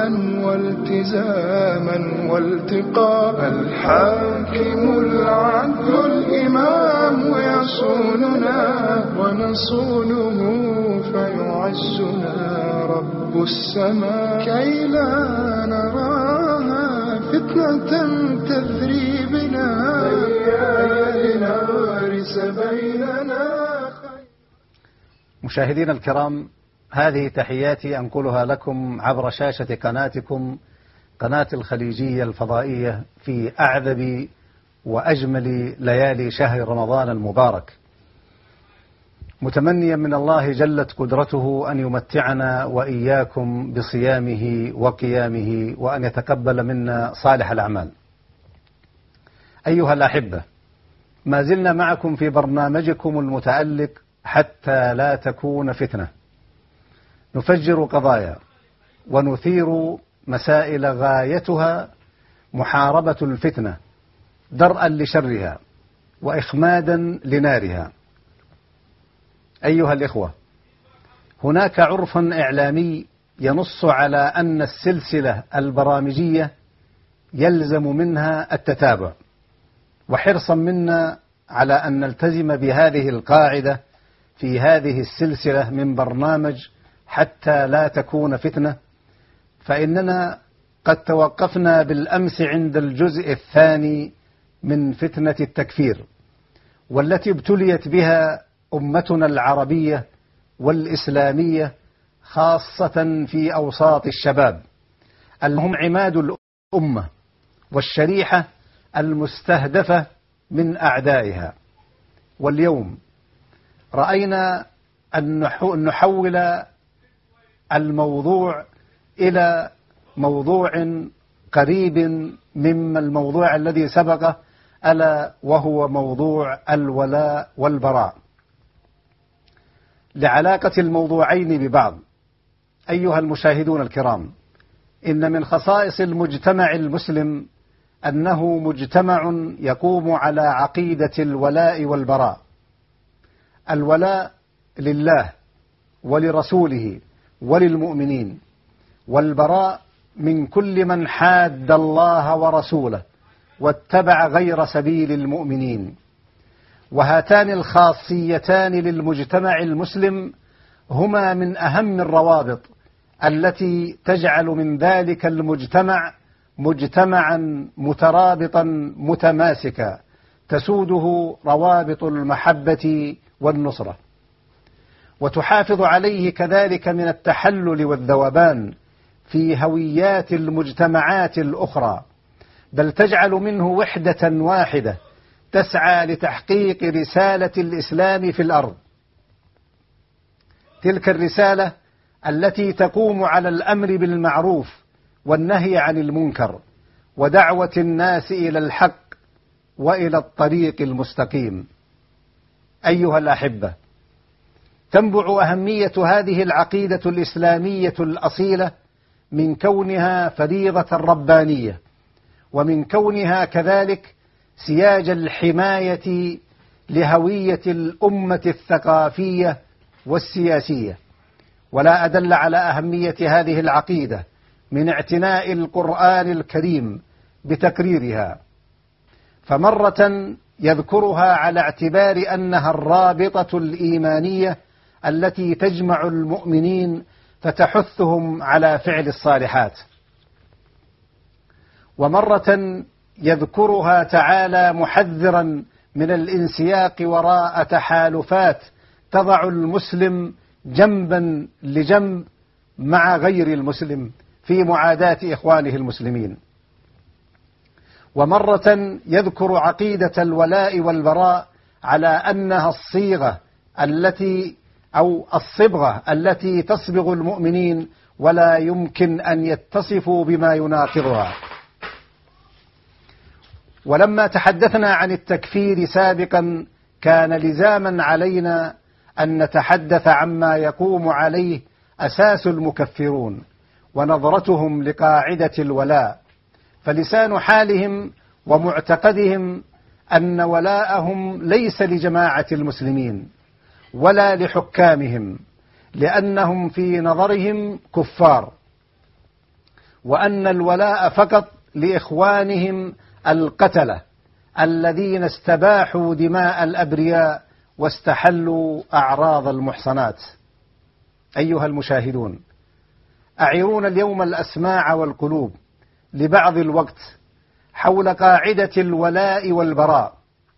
عدلا والتزاما والتقاء. الحاكم العدل الإمام يصوننا ونصونه فيعزنا رب السماء كي لا نراها فتنة تذري بنا لنغرس بيننا. مشاهدينا الكرام، هذه تحياتي أنقلها لكم عبر شاشة قناتكم قناة الخليجية الفضائية في أعذب وأجمل ليالي شهر رمضان المبارك، متمنيا من الله جلت قدرته أن يمتعنا وإياكم بصيامه وقيامه وأن يتقبل منا صالح الأعمال. أيها الأحبة، ما زلنا معكم في برنامجكم المتألق حتى لا تكون فتنة، نفجر قضايا ونثير مسائل غايتها محاربة الفتنة درءا لشرها وإخمادا لنارها. أيها الإخوة، هناك عرف إعلامي ينص على أن السلسلة البرامجية يلزم منها التتابع، وحرصا منا على أن نلتزم بهذه القاعدة في هذه السلسلة من برنامج حتى لا تكون فتنة، فإننا قد توقفنا بالأمس عند الجزء الثاني من فتنة التكفير، والتي ابتليت بها أمتنا العربية والإسلامية خاصة في أوساط الشباب، هم عماد الأمة والشريحة المستهدفة من أعدائها. واليوم رأينا أن نحول الموضوع إلى موضوع قريب مما الموضوع الذي سبقه، ألا وهو موضوع الولاء والبراء، لعلاقة الموضوعين ببعض. أيها المشاهدون الكرام، إن من خصائص المجتمع المسلم أنه مجتمع يقوم على عقيدة الولاء والبراء. الولاء لله ولرسوله وللمؤمنين، والبراء من كل من حاد الله ورسوله واتبع غير سبيل المؤمنين. وهاتان الخاصيتان للمجتمع المسلم هما من أهم الروابط التي تجعل من ذلك المجتمع مجتمعا مترابطا متماسكا تسوده روابط المحبة والنصرة، وتحافظ عليه كذلك من التحلل والذوبان في هويات المجتمعات الأخرى، بل تجعل منه وحدة واحدة تسعى لتحقيق رسالة الإسلام في الأرض، تلك الرسالة التي تقوم على الأمر بالمعروف والنهي عن المنكر ودعوة الناس إلى الحق وإلى الطريق المستقيم. أيها الأحبة، تنبع أهمية هذه العقيدة الإسلامية الأصيلة من كونها فريضة ربانية، ومن كونها كذلك سياج الحماية لهوية الأمة الثقافية والسياسية. ولا أدل على أهمية هذه العقيدة من اعتناء القرآن الكريم بتقريرها، فمرة يذكرها على اعتبار أنها الرابطة الإيمانية التي تجمع المؤمنين فتحثهم على فعل الصالحات، ومرة يذكرها تعالى محذرا من الانسياق وراء تحالفات تضع المسلم جنبا لجنب مع غير المسلم في معاداة إخوانه المسلمين. ومرة يذكر عقيدة الولاء والبراء على أنها الصبغة التي تصبغ المؤمنين ولا يمكن أن يتصفوا بما يناقضها. ولما تحدثنا عن التكفير سابقا كان لزاما علينا أن نتحدث عما يقوم عليه أساس المكفرون ونظرتهم لقاعدة الولاء، فلسان حالهم ومعتقدهم أن ولاءهم ليس لجماعة المسلمين ولا لحكامهم، لأنهم في نظرهم كفار، وأن الولاء فقط لإخوانهم القتلة الذين استباحوا دماء الأبرياء واستحلوا أعراض المحصنات. أيها المشاهدون، أعيرونا اليوم الأسماع والقلوب لبعض الوقت حول قاعدة الولاء والبراء،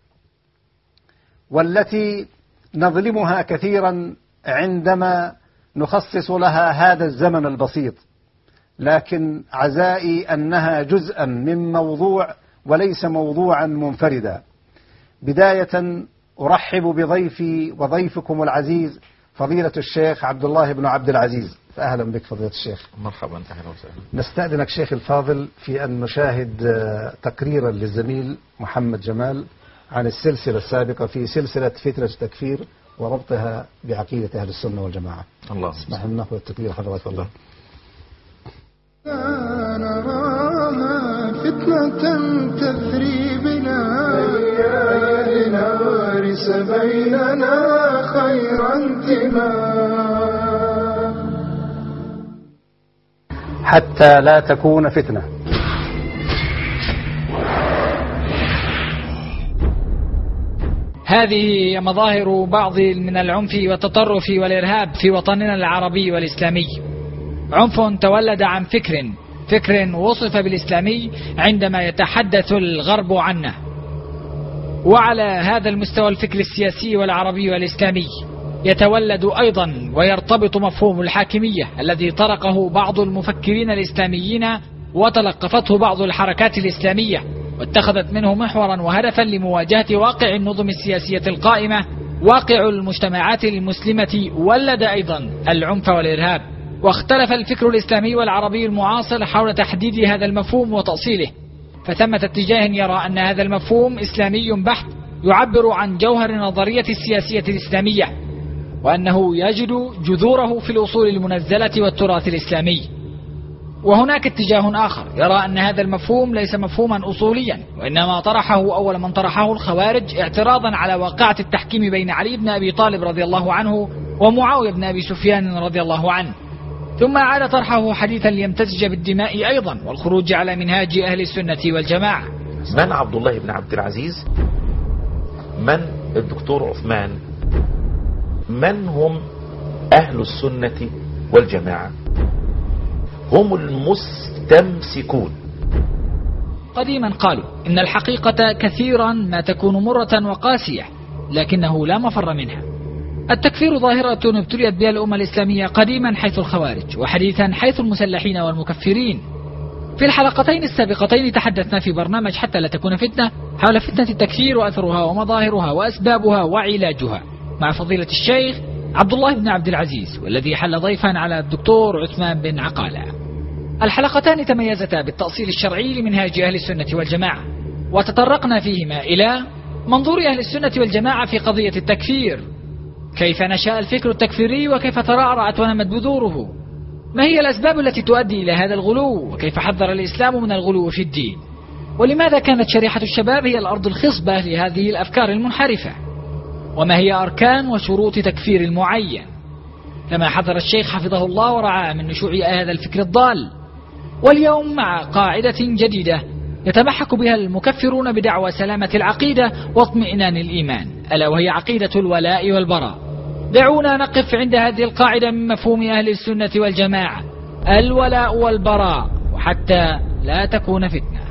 والتي نظلمها كثيرا عندما نخصص لها هذا الزمن البسيط، لكن عزائي أنها جزءا من موضوع وليس موضوعا منفردا. بداية أرحب بضيفي وضيفكم العزيز فضيلة الشيخ عبد الله بن عبد العزيز، فأهلا بك فضيلة الشيخ. مرحبا، أهلا وسهلا. نستأذنك شيخ الفاضل في أن نشاهد تقريرا للزميل محمد جمال عن السلسلة السابقة في سلسلة فتنة التكفير وربطها بعقيدة أهل السنة والجماعة. الله اسمح لنا نأخذ التقرير حضرتك. الله. نراها فتنة تثري بنا لنغرس بيننا خير انتماء حتى لا تكون فتنة. هذه مظاهر بعض من العنف والتطرف والإرهاب في وطننا العربي والإسلامي. عنف تولد عن فكر وصف بالإسلامي عندما يتحدث الغرب عنه. وعلى هذا المستوى الفكر السياسي والعربي والإسلامي يتولد أيضا ويرتبط مفهوم الحاكمية الذي طرقه بعض المفكرين الإسلاميين وتلقفته بعض الحركات الإسلامية واتخذت منه محورا وهدفا لمواجهة واقع النظم السياسية القائمة. واقع المجتمعات المسلمة ولد أيضا العنف والإرهاب، واختلف الفكر الإسلامي والعربي المعاصر حول تحديد هذا المفهوم وتأصيله، فثمة اتجاه يرى أن هذا المفهوم إسلامي بحت يعبر عن جوهر نظرية السياسية الإسلامية، وأنه يجد جذوره في الأصول المنزلة والتراث الإسلامي. وهناك اتجاه آخر يرى أن هذا المفهوم ليس مفهوما أصوليا، وإنما طرحه أول من طرحه الخوارج اعتراضا على واقعة التحكيم بين علي بن أبي طالب رضي الله عنه ومعاوية بن أبي سفيان رضي الله عنه، ثم عاد طرحه حديثا ليمتزج بالدماء أيضا والخروج على منهاج أهل السنة والجماعة. من عبد الله بن عبد العزيز؟ من الدكتور عثمان؟ من هم أهل السنة والجماعة؟ هم المستمسكون. قديما قالوا إن الحقيقة كثيرا ما تكون مرة وقاسية، لكنه لا مفر منها. التكفير ظاهرة ابتليت بها الأمة الإسلامية قديما حيث الخوارج، وحديثا حيث المسلحين والمكفرين. في الحلقتين السابقتين تحدثنا في برنامج حتى لا تكون فتنة حول فتنة التكفير وأثرها ومظاهرها وأسبابها وعلاجها مع فضيلة الشيخ عبد الله بن عبد العزيز، والذي حل ضيفا على الدكتور عثمان بن عقالة. الحلقتان تميزتا بالتأصيل الشرعي لمنهاج أهل السنة والجماعة، وتطرقنا فيهما إلى منظور أهل السنة والجماعة في قضية التكفير، كيف نشأ الفكر التكفيري وكيف ترعرعت ونمت بذوره، ما هي الأسباب التي تؤدي إلى هذا الغلو، وكيف حذر الإسلام من الغلو في الدين، ولماذا كانت شريحة الشباب هي الأرض الخصبة لهذه الأفكار المنحرفة، وما هي أركان وشروط تكفير المعين، كما حذر الشيخ حفظه الله ورعاه من نشوع هذا الفكر الضال. واليوم مع قاعدة جديدة يتمحك بها المكفرون بدعوى سلامة العقيدة واطمئنان الإيمان، ألا وهي عقيدة الولاء والبراء. دعونا نقف عند هذه القاعدة من مفهوم أهل السنة والجماعة، الولاء والبراء، وحتى لا تكون فتنة.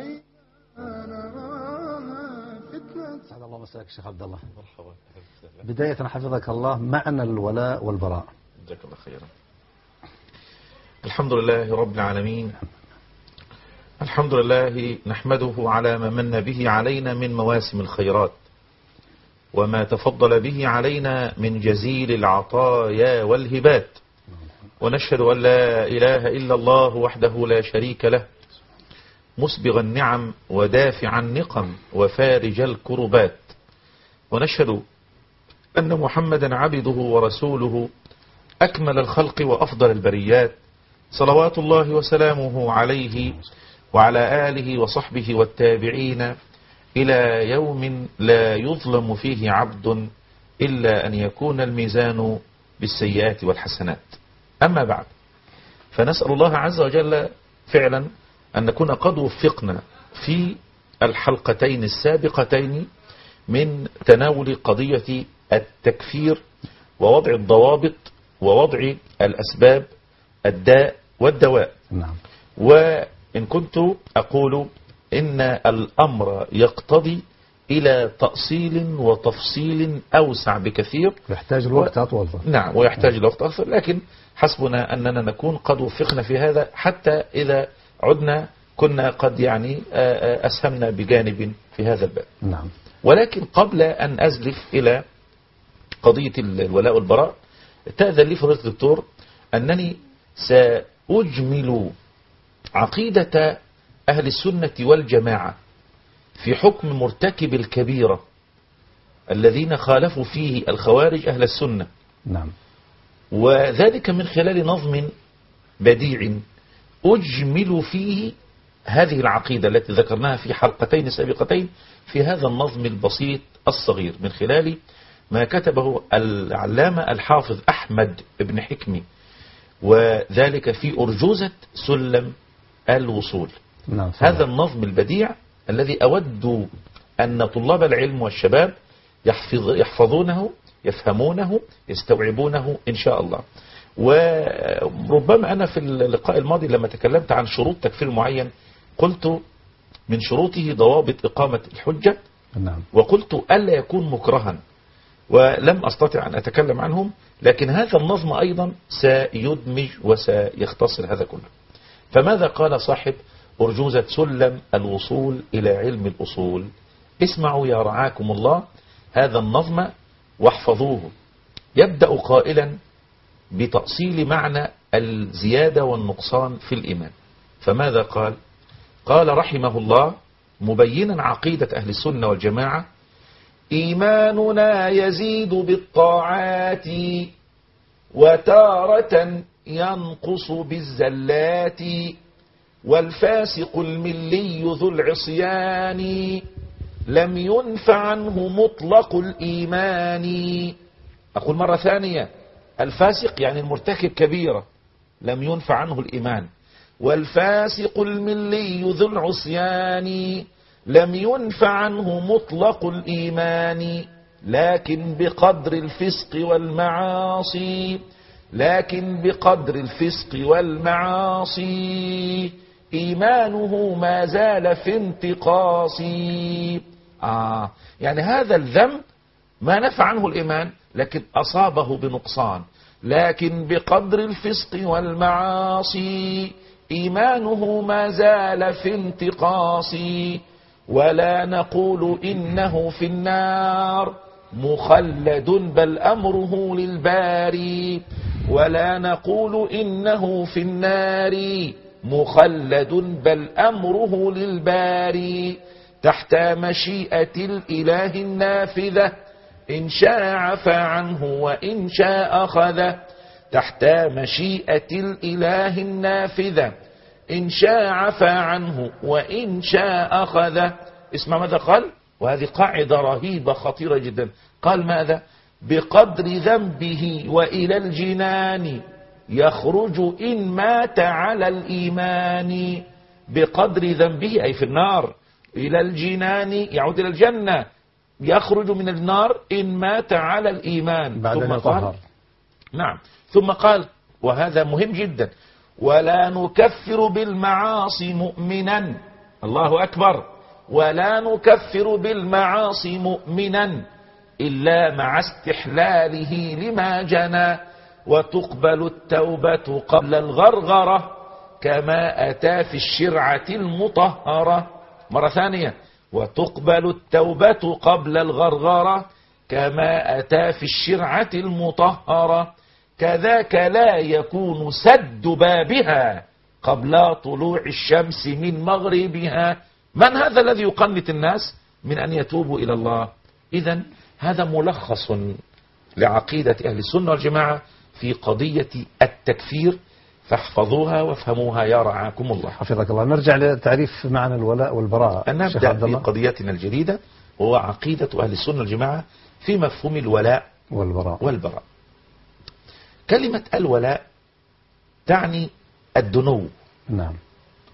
سعد الله مساك الشيخ عبد الله. بداية حفظك الله، معنى الولاء والبراء. جزاك الله خيرا. الحمد لله رب العالمين، الحمد لله نحمده على ما من به علينا من مواسم الخيرات، وما تفضل به علينا من جزيل العطايا والهبات، ونشهد أن لا إله إلا الله وحده لا شريك له، مسبغ النعم ودافع النقم وفارج الكربات، ونشهد أن محمدا عبده ورسوله أكمل الخلق وأفضل البريات، صلوات الله وسلامه عليه وعلى آله وصحبه والتابعين إلى يوم لا يظلم فيه عبد إلا أن يكون الميزان بالسيئات والحسنات. أما بعد، فنسأل الله عز وجل فعلا أن نكون قد وفقنا في الحلقتين السابقتين من تناول قضية التكفير ووضع الضوابط ووضع الأسباب الداء والدواء. نعم. وإن كنت أقول إن الأمر يقتضي إلى تأصيل وتفصيل أوسع بكثير، يحتاج الوقت أطول. نعم، ويحتاج الوقت أطول، لكن حسبنا أننا نكون قد وفقنا في هذا، حتى إذا عدنا كنا قد يعني أسهمنا بجانب في هذا الباب. نعم. ولكن قبل أن أزلف إلى قضية الولاء والبراء، تأذن لي فضيلة الدكتور أنني سأجمل عقيدة أهل السنة والجماعة في حكم مرتكب الكبيرة الذين خالفوا فيه الخوارج أهل السنة. نعم. وذلك من خلال نظم بديع أجمل فيه هذه العقيدة التي ذكرناها في حلقتين سابقتين في هذا النظم البسيط الصغير، من خلال ما كتبه العلامة الحافظ أحمد بن حكمي، وذلك في أرجوزة سلم الوصول. نعم. هذا النظم البديع الذي أود أن طلاب العلم والشباب يحفظونه، يفهمونه، يستوعبونه إن شاء الله. وربما أنا في اللقاء الماضي لما تكلمت عن شروط تكفير معين قلت من شروطه ضوابط إقامة الحجة. نعم. وقلت ألا يكون مكرها، ولم أستطع أن أتكلم عنهم، لكن هذا النظم أيضا سيدمج وسيختصر هذا كله. فماذا قال صاحب أرجوزة سلم الوصول إلى علم الأصول؟ اسمعوا يا رعاكم الله هذا النظم واحفظوه. يبدأ قائلا بتأصيل معنى الزيادة والنقصان في الإيمان. فماذا قال؟ قال رحمه الله مبينا عقيدة أهل السنة والجماعة: إيماننا يزيد بالطاعات وتارة ينقص بالزلات، والفاسق الملي ذو العصيان لم ينفع عنه مطلق الإيمان. أقول مرة ثانية: الفاسق يعني المرتكب كبيرة لم ينفع عنه الإيمان، والفاسق الملي ذو العصيان لم ينفع عنه مطلق الإيمان، لكن بقدر الفسق والمعاصي، لكن بقدر الفسق والمعاصي إيمانه ما زال في انتقاص. يعني هذا الذنب ما نفع عنه الإيمان لكن أصابه بنقصان، لكن بقدر الفسق والمعاصي إيمانه ما زال في انتقاص. ولا نقول إنه في النار مخلد بل أمره للباري، ولا نقول إنه في النار مخلد بل أمره للباري، تحت مشيئة الإله النافذة إن شاء عفى عنه وإن شاء أخذه، تحت مشيئة الإله النافذة إن شاء عفى عنه وإن شاء أخذه. اسمع ماذا قال، وهذه قاعدة رهيبة خطيرة جدا. قال ماذا؟ بقدر ذنبه وإلى الجنان يخرج إن مات على الإيمان. بقدر ذنبه أي في النار، إلى الجنان يعود إلى الجنة، يخرج من النار إن مات على الإيمان. ثم قال نعم، ثم قال وهذا مهم جدا: ولا نكفر بالمعاصي مؤمنا. الله أكبر. ولا نكفر بالمعاصي مؤمنا إلا مع استحلاله لما جنى، وتقبل التوبة قبل الغرغرة كما أتى في الشرعة المطهرة. مرة ثانية: وتقبل التوبة قبل الغرغرة كما أتى في الشرعة المطهرة، كذاك لا يكون سد بابها قبل طلوع الشمس من مغربها. من هذا الذي يقنط الناس من أن يتوبوا إلى الله؟ إذن هذا ملخص لعقيدة أهل السنة والجماعة في قضية التكفير، فاحفظوها وافهموها يا رعاكم الله. حفظك الله. نرجع لتعريف معنى الولاء والبراء. نبدأ في قضيتنا الجديدة، وهو عقيدة أهل السنة والجماعة في مفهوم الولاء والبراء. كلمة الولاء تعني الدنو. نعم.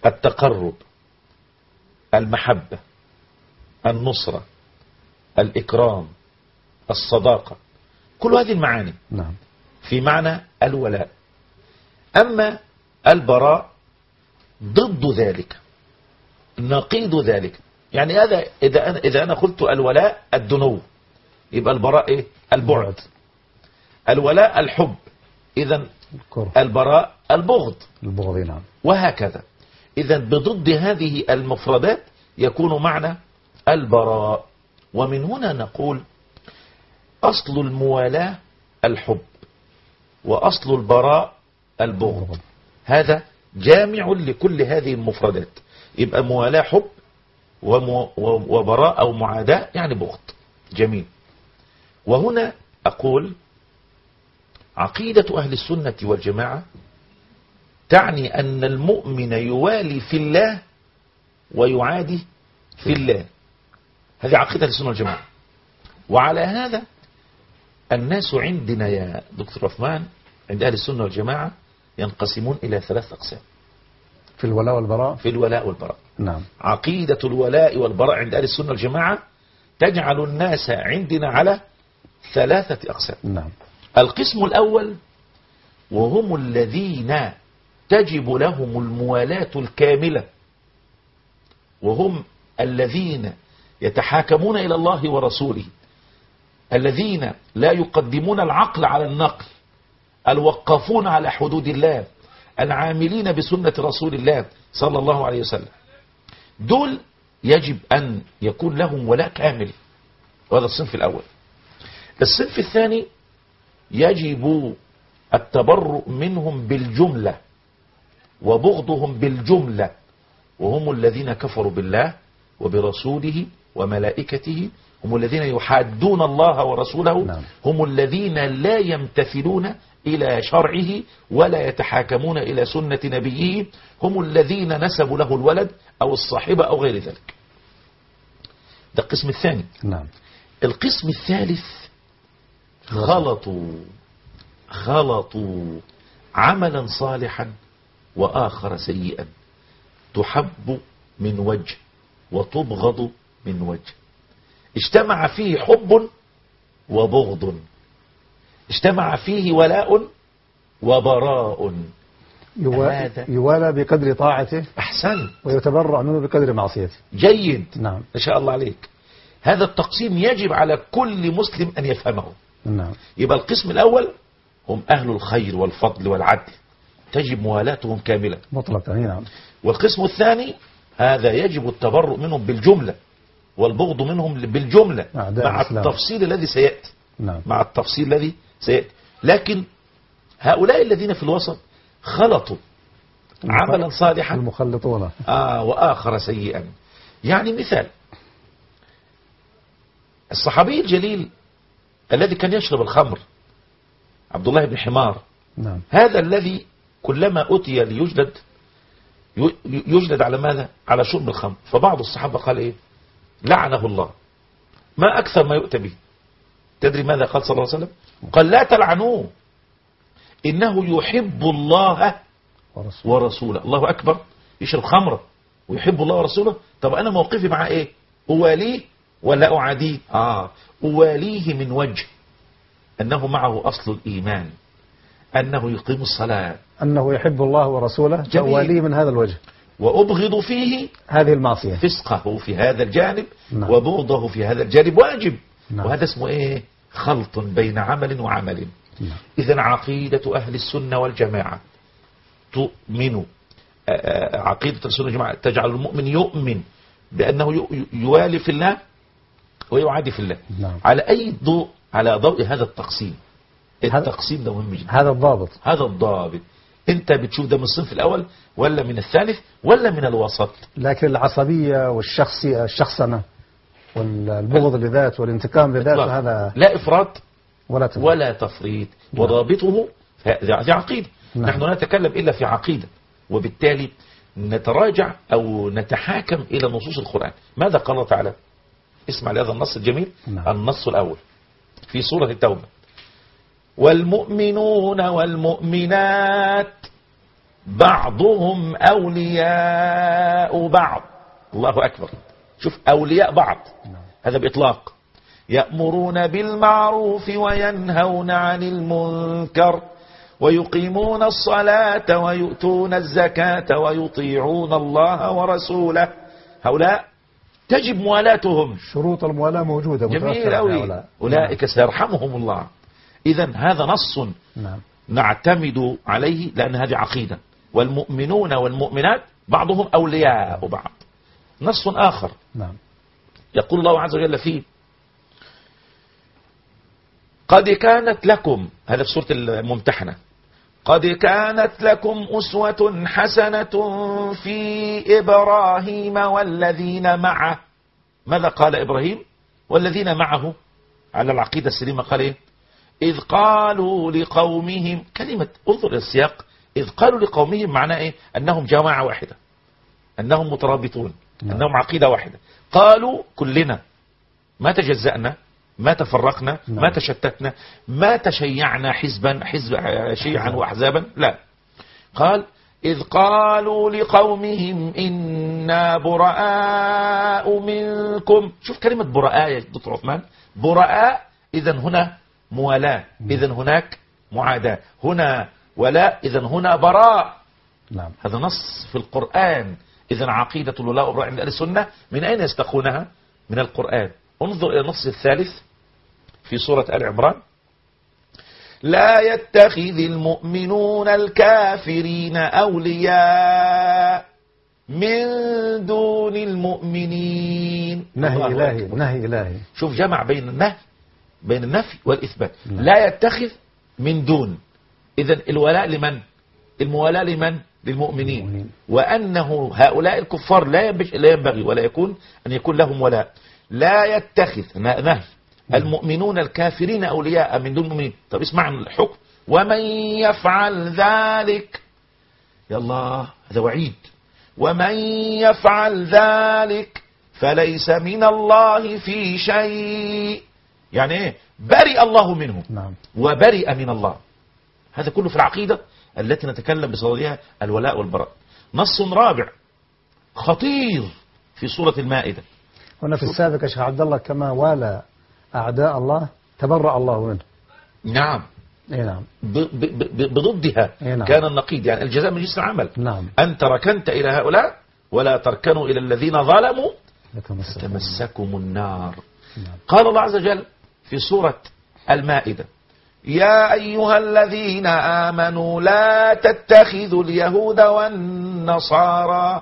التقرب، المحبة، النصرة، الإكرام، الصداقة، كل هذه المعاني نعم. في معنى الولاء. أما البراء ضد ذلك، نقيض ذلك. يعني هذا إذا أنا قلت الولاء الدنو، يبقى البراء إيه؟ البعد. الولاء الحب، إذا البراء البغض. البغض نعم. وهكذا. إذا بضد هذه المفردات يكون معنى البراء. ومن هنا نقول أصل الموالاة الحب، وأصل البراء البغض. هذا جامع لكل هذه المفردات. يبقى موالاة حب، وبراء أو معاداة يعني بغض. جميل. وهنا أقول عقيدة أهل السنة والجماعة تعني أن المؤمن يوالي في الله ويعادي في الله. هذه عقيدة أهل السنة والجماعة. وعلى هذا الناس عندنا يا دكتور عثمان عند أهل السنة والجماعة ينقسمون إلى 3 أقسام في الولاء والبراء. في الولاء والبراء. نعم. عقيدة الولاء والبراء عند أهل السنة والجماعة تجعل الناس عندنا على 3 أقسام. نعم. القسم الأول وهم الذين تجب لهم الموالاة الكاملة، وهم الذين يتحاكمون إلى الله ورسوله، الذين لا يقدمون العقل على النقل، الوقافون على حدود الله، العاملين بسنة رسول الله صلى الله عليه وسلم. دول يجب أن يكون لهم ولاء كامل، وهذا الصنف الأول. الصنف الثاني يجب التبرؤ منهم بالجملة وبغضهم بالجملة، وهم الذين كفروا بالله وبرسوله وملائكته، هم الذين يحادون الله ورسوله. نعم. هم الذين لا يمتثلون إلى شرعه ولا يتحاكمون إلى سنة نبيه، هم الذين نسبوا له الولد أو الصاحبة أو غير ذلك. ده القسم الثاني. نعم. القسم الثالث خلطوا عملا صالحا وآخر سيئا، تحب من وجه وتبغض من وجه. اجتمع فيه حب وبغض، اجتمع فيه ولاء وبراء. يوالى بقدر طاعته. أحسن. ويتبرع منه بقدر معصيته. جيد. نعم. إن شاء الله عليك. هذا التقسيم يجب على كل مسلم أن يفهمه. نعم. يبقى القسم الأول هم أهل الخير والفضل والعدل، تجب موالاتهم كاملة مطلقا. نعم. والقسم الثاني هذا يجب التبرؤ منهم بالجملة والبغض منهم بالجملة مع التفصيل الذي سيأتي. نعم. مع التفصيل الذي سيأتي. لكن هؤلاء الذين في الوسط خلطوا عملا صالحا المخلطون وآخر سيئا. يعني مثال الصحابي الجليل الذي كان يشرب الخمر، عبد الله بن حمار. نعم. هذا الذي كلما أتي ليجلد يجلد على ماذا؟ على شرب الخمر. فبعض الصحابة قال إيه؟ لعنه الله، ما أكثر ما يؤتى به. تدري ماذا قال صلى الله عليه وسلم؟ قال لا تلعنوه، إنه يحب الله ورسوله. الله أكبر، يشرب خمرة ويحب الله ورسوله. طب أنا موقفي مع إيه؟ أواليه ولا أعاديه؟ أواليه من وجه أنه معه أصل الإيمان، أنه يقيم الصلاة، أنه يحب الله ورسوله، فأواليه من هذا الوجه. وأبغض فيه هذه المعصية، فسقه في هذا الجانب. نعم. وبغضه في هذا الجانب واجب. نعم. وهذا اسمه إيه؟ خلط بين عمل وعمل. نعم. إذن عقيدة أهل السنة والجماعة تؤمن، عقيدة السنة والجماعة تجعل المؤمن يؤمن بأنه يوالي في الله ويعادي في الله. نعم. على أي ضوء؟ على ضوء هذا التقسيم. التقسيم ده مهم جدا. هذا الضابط. هذا الضابط. انت بتشوف ده من الصنف الاول ولا من الثالث ولا من الوسط؟ لكن العصبية والشخصنة والبغض لذات والانتقام لذات هذا لا افراط ولا تفريط. نعم. وضابطه هذه عقيدة. نعم. نحن لا نتكلم الا في عقيدة، وبالتالي نتراجع او نتحاكم الى نصوص القرآن. ماذا قال الله تعالى؟ اسمع لهذا النص الجميل. نعم. النص الاول في سورة التوبة: والمؤمنون والمؤمنات بعضهم أولياء بعض. الله أكبر. شوف أولياء بعض هذا بإطلاق. يأمرون بالمعروف وينهون عن المنكر ويقيمون الصلاة ويؤتون الزكاة ويطيعون الله ورسوله. هؤلاء تجب موالاتهم. شروط الموالاة موجودة. جميل أوي. أولئك سيرحمهم الله. إذن هذا نص نعتمد عليه لأن هذه عقيدة. والمؤمنون والمؤمنات بعضهم أولياء بعض. نص آخر يقول الله عز وجل فيه قد كانت لكم، هذا في سورة الممتحنة، قد كانت لكم أسوة حسنة في إبراهيم والذين معه. ماذا قال إبراهيم والذين معه على العقيدة السليمة؟ قال إيه؟ إذ قالوا لقومهم، كلمة انظر السياق، إذ قالوا لقومهم معناه إيه؟ أنهم جماعة واحدة، أنهم مترابطون، أنهم عقيدة واحدة. قالوا كلنا ما تجزأنا، ما تفرقنا، ما تشتتنا، ما تشيعنا شيعا وأحزابا، لا. قال إذ قالوا لقومهم إنا براء منكم. شوف كلمة براء يا دكتور عثمان، براء إذن هنا موالاة، إذن هناك معاداة، هنا ولاء، إذن هنا براء. هذا نص في القرآن. إذن عقيدة الولاء والبراء عند أهل السنة من أين يستقونها؟ من القرآن. انظر إلى النص الثالث في سورة آل عمران، لا يتخذ المؤمنون الكافرين أولياء من دون المؤمنين. نهي إلهي، نهي إلهي. شوف جمع بين النفي والإثبات. لا يتخذ من دون، إذن الولاء لمن؟ الموالاة لمن؟ للمؤمنين. وأنه هؤلاء الكفار لا ينبغي ولا يكون أن يكون لهم ولاء. لا يتخذ نهي المؤمنون الكافرين أولياء من دون المؤمنين. طب اسمع الحكم، ومن يفعل ذلك، يا الله هذا وعيد، ومن يفعل ذلك فليس من الله في شيء. يعني ايه؟ برئ الله منه وبرئ من الله. هذا كله في العقيدة التي نتكلم بصددها الولاء والبراء. نص رابع خطير في سورة المائدة. هنا في السابق يا شيخ عبد الله كما والى أعداء الله تبرأ الله منه. نعم. نعم. بضدها كان النقيض، يعني الجزاء من جنس العمل. أنت ركنت إلى هؤلاء ولا تركنوا إلى الذين ظلموا فتمسكم النار. قال الله عز وجل في سورة المائدة يا أيها الذين آمنوا لا تتخذوا اليهود والنصارى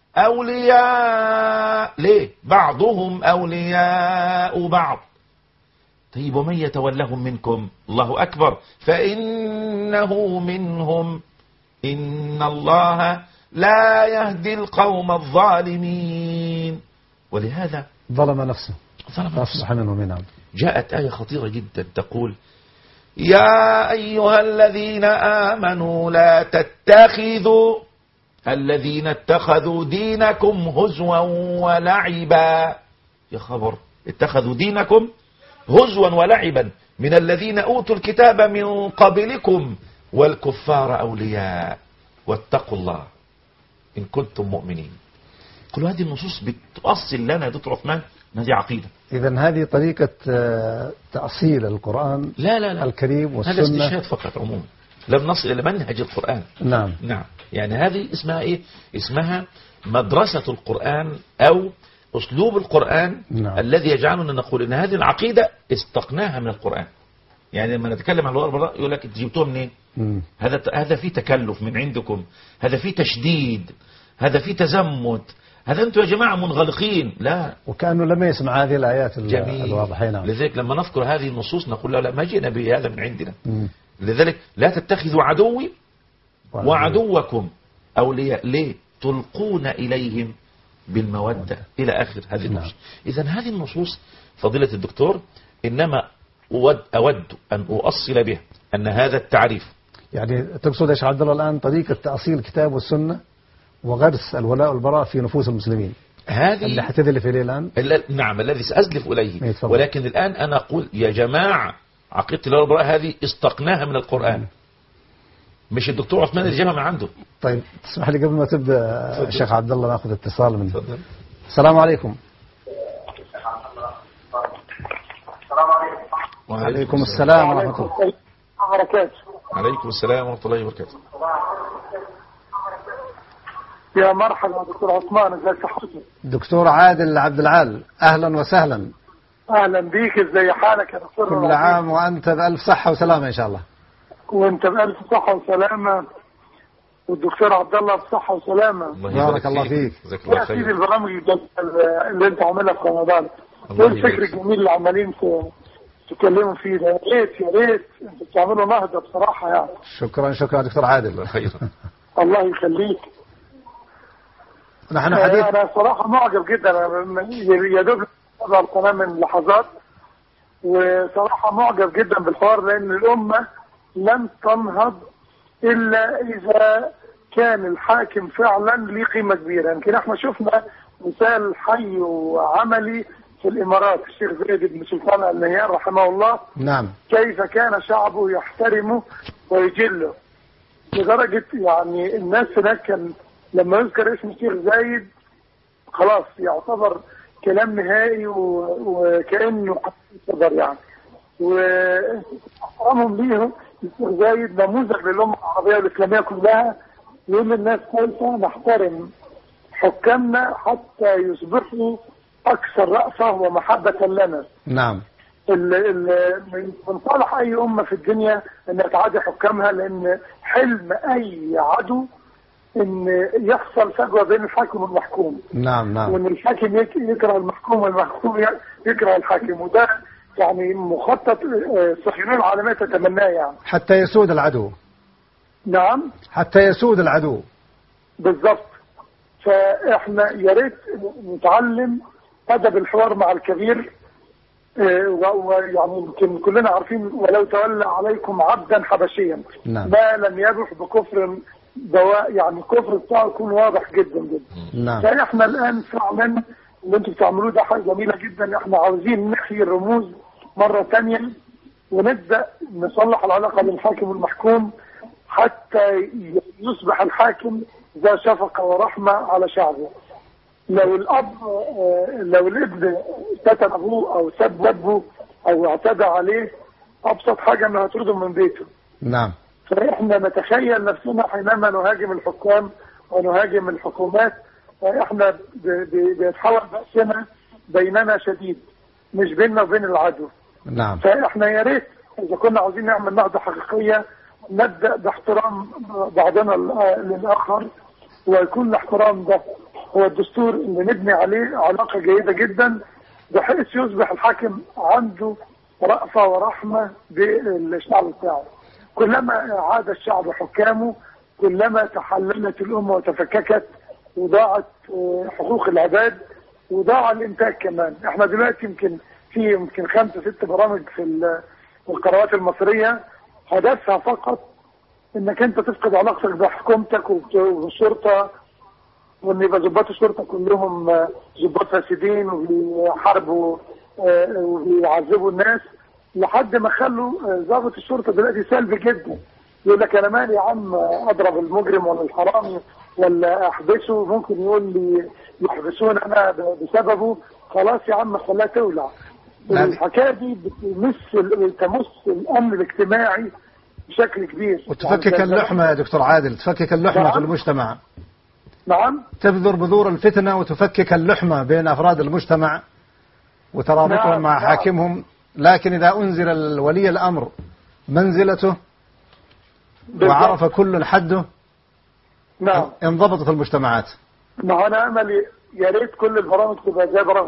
أولياء. ليه؟ بعضهم أولياء بعض. طيب ومن يتولهم منكم؟ الله أكبر، فإنه منهم إن الله لا يهدي القوم الظالمين. ولهذا ظلم نفسه منهم. جاءت آية خطيرة جدا تقول يا أيها الذين آمنوا لا تتخذوا الذين اتخذوا دينكم هزوا ولعبا. يا خبر، اتخذوا دينكم هزوا ولعبا من الذين أوتوا الكتاب من قبلكم والكفار أولياء واتقوا الله إن كنتم مؤمنين. كل هذه النصوص بتؤصل لنا يا دكتور عثمان هذه عقيدة. إذن هذه طريقة تأصيل القرآن لا الكريم والسنة. هذا استشهاد فقط عموما، لم نصل إلى منهج القرآن. نعم. يعني هذه اسمها إيه؟ اسمها مدرسة القرآن أو أسلوب القرآن. الذي يجعلنا نقول إن هذه العقيدة استقناها من القرآن. يعني لما نتكلم عن الولاء والبراء يقول لك جبتوه منين؟ هذا فيه تكلف من عندكم، هذا فيه تشديد، هذا فيه تزمت، هذا أنتم يا جماعة منغلقين. لا، وكأنه لم يسمع هذه الآيات الواضحة. لذلك لما نذكر هذه النصوص نقول لا ما جئنا بهذا من عندنا. لذلك لا تتخذوا عدوي وعدوكم أولياء. ليه؟ تلقون إليهم بالمودة إلى آخر هذه النصوص. إذن هذه النصوص فضيلة الدكتور إنما أود أن أؤصل بها أن هذا التعريف، يعني تقصد يا شيخ عبد الله الآن طريقة تأصيل الكتاب والسنة وغرس الولاء والبراء في نفوس المسلمين، هذه اللي حتذلف إليه الآن. نعم، الذي سأزلف إليه. ولكن الآن أنا أقول يا جماعة عقيدة الولاء والبراء هذه استقناها من القرآن. مش الدكتور عثمان اللي جابها من عنده. طيب تسمح لي قبل ما تبدا الشيخ عبد الله ناخذ اتصال من. اتفضل. السلام عليكم. وعليكم السلام ورحمه الله وبركاته. عليكم السلام ورحمه الله وبركاته. يا مرحبا دكتور عثمان، ازي حضرتك؟ دكتور عادل عبد العال، اهلا وسهلا. اهلا بيك، ازي حالك يا دكتور؟ كل عام وانت بألف صحه وسلامه ان شاء الله. وانت بألف صحه وسلامه، والدكتور عبد الله بصحه وسلامه. بارك الله فيك. جزاك الله يا سيدي خير. البرامج اللي انت عاملها في رمضان، ايه الفكر الجميل اللي عمالين تتكلموا فيه ده؟ يا ريت انتوا بتعملوا نهضه بصراحه يعني. شكرا دكتور عادل. خير. الله يخليك. نحن حديث. انا صراحه معجب جدا، يا دوب اتابع القناه من لحظات، وصراحه معجب جدا بالحوار، لان الامه لن تنهض الا اذا كان الحاكم فعلا ليه قيمه كبيره. يمكن احنا شفنا مثال حي وعملي في الامارات، الشيخ زايد بن سلطان آل نهيان رحمه الله. نعم. كيف كان شعبه يحترمه ويجله، لدرجه يعني الناس هناك كان لما يذكر اسم الشيخ زايد خلاص يعتبر كلام نهائي وكأنه صدر يعني. واحترامهم ليهم الشيخ زايد نموذج للأمة العربية والإسلامية كلها. يقول للناس كيف نحترم حكامنا حتى يصبحوا أكثر رأفة ومحبة لنا. نعم. من صالح أي أمة في الدنيا أن تعادي حكامها، لأن حلم أي عدو ان يحصل فجوه بين الحاكم والمحكوم. نعم. وان الحاكم يكره المحكوم والمحكوم يكره الحاكم، وده يعني مخطط الصهيونيه العالميه تتمناه يعني. حتى يسود العدو. نعم. حتى يسود العدو. بالضبط. فاحنا يا ريت نتعلم ادب الحوار مع الكبير، ويعني يمكن كلنا عارفين ولو تولى عليكم عبدا حبشيا. نعم. ما لم يبح بكفر يعني الكفر بتاعه يكون واضح جدا جدا. نعم. فاحنا الان فعلا اللي انتم بتعملوه ده حاجه جميله جدا. احنا عاوزين نحيي الرموز مره ثانيه، ونبدا نصلح العلاقه بين الحاكم والمحكوم حتى يصبح الحاكم ذا شفقه ورحمه على شعبه. لو الابن شتم ابوه او سب ابوه او اعتدى عليه، ابسط حاجه انه هترده من بيته. نعم. فإحنا نتخيل نفسنا حينما نهاجم الحكام ونهاجم الحكومات، فإحنا بيتحول بأسنا بيننا شديد، مش بيننا وبين العدو. نعم. فإحنا يا ريت إذا كنا عاوزين نعمل نهضة حقيقية نبدأ باحترام بعضنا للآخر، ويكون الاحترام ده هو الدستور اللي نبني عليه علاقة جيدة جدا، بحيث يصبح الحاكم عنده رأفة ورحمة بالشعب بتاعه. كلما عاد الشعب حكامه كلما تحللت الأمة وتفككت وضاعت حقوق العباد وضاع الإنتاج كمان. احنا دلوقتي يمكن 5-6 برامج في القنوات المصرية هدفها فقط انك انت تفقد علاقتك بحكومتك والشرطة، وان يبقى ضباط الشرطة كلهم ضباط فاسدين وبيحاربوا وبيعذبوا الناس، لحد ما خلوا ضابط الشرطه دلوقتي سلبي جدا. يقول لك انا مالي يا عم اضرب المجرم ولا الحرامي ولا احبسه، ممكن يقول لي يحبسون انا بسببه، خلاص يا عم خليها تولع. الحكايه دي تمس الامن الاجتماعي بشكل كبير، وتفكك اللحمه يا دكتور عادل، تفكك اللحمه في المجتمع. نعم. تبذر بذور الفتنه وتفكك اللحمه بين افراد المجتمع وترابطهم مع حاكمهم. لكن إذا أنزل ولي الأمر منزلته وعرف كل حده، نعم، انضبطت المجتمعات. ما أنا أملي يا ريت كل البرامج تبقى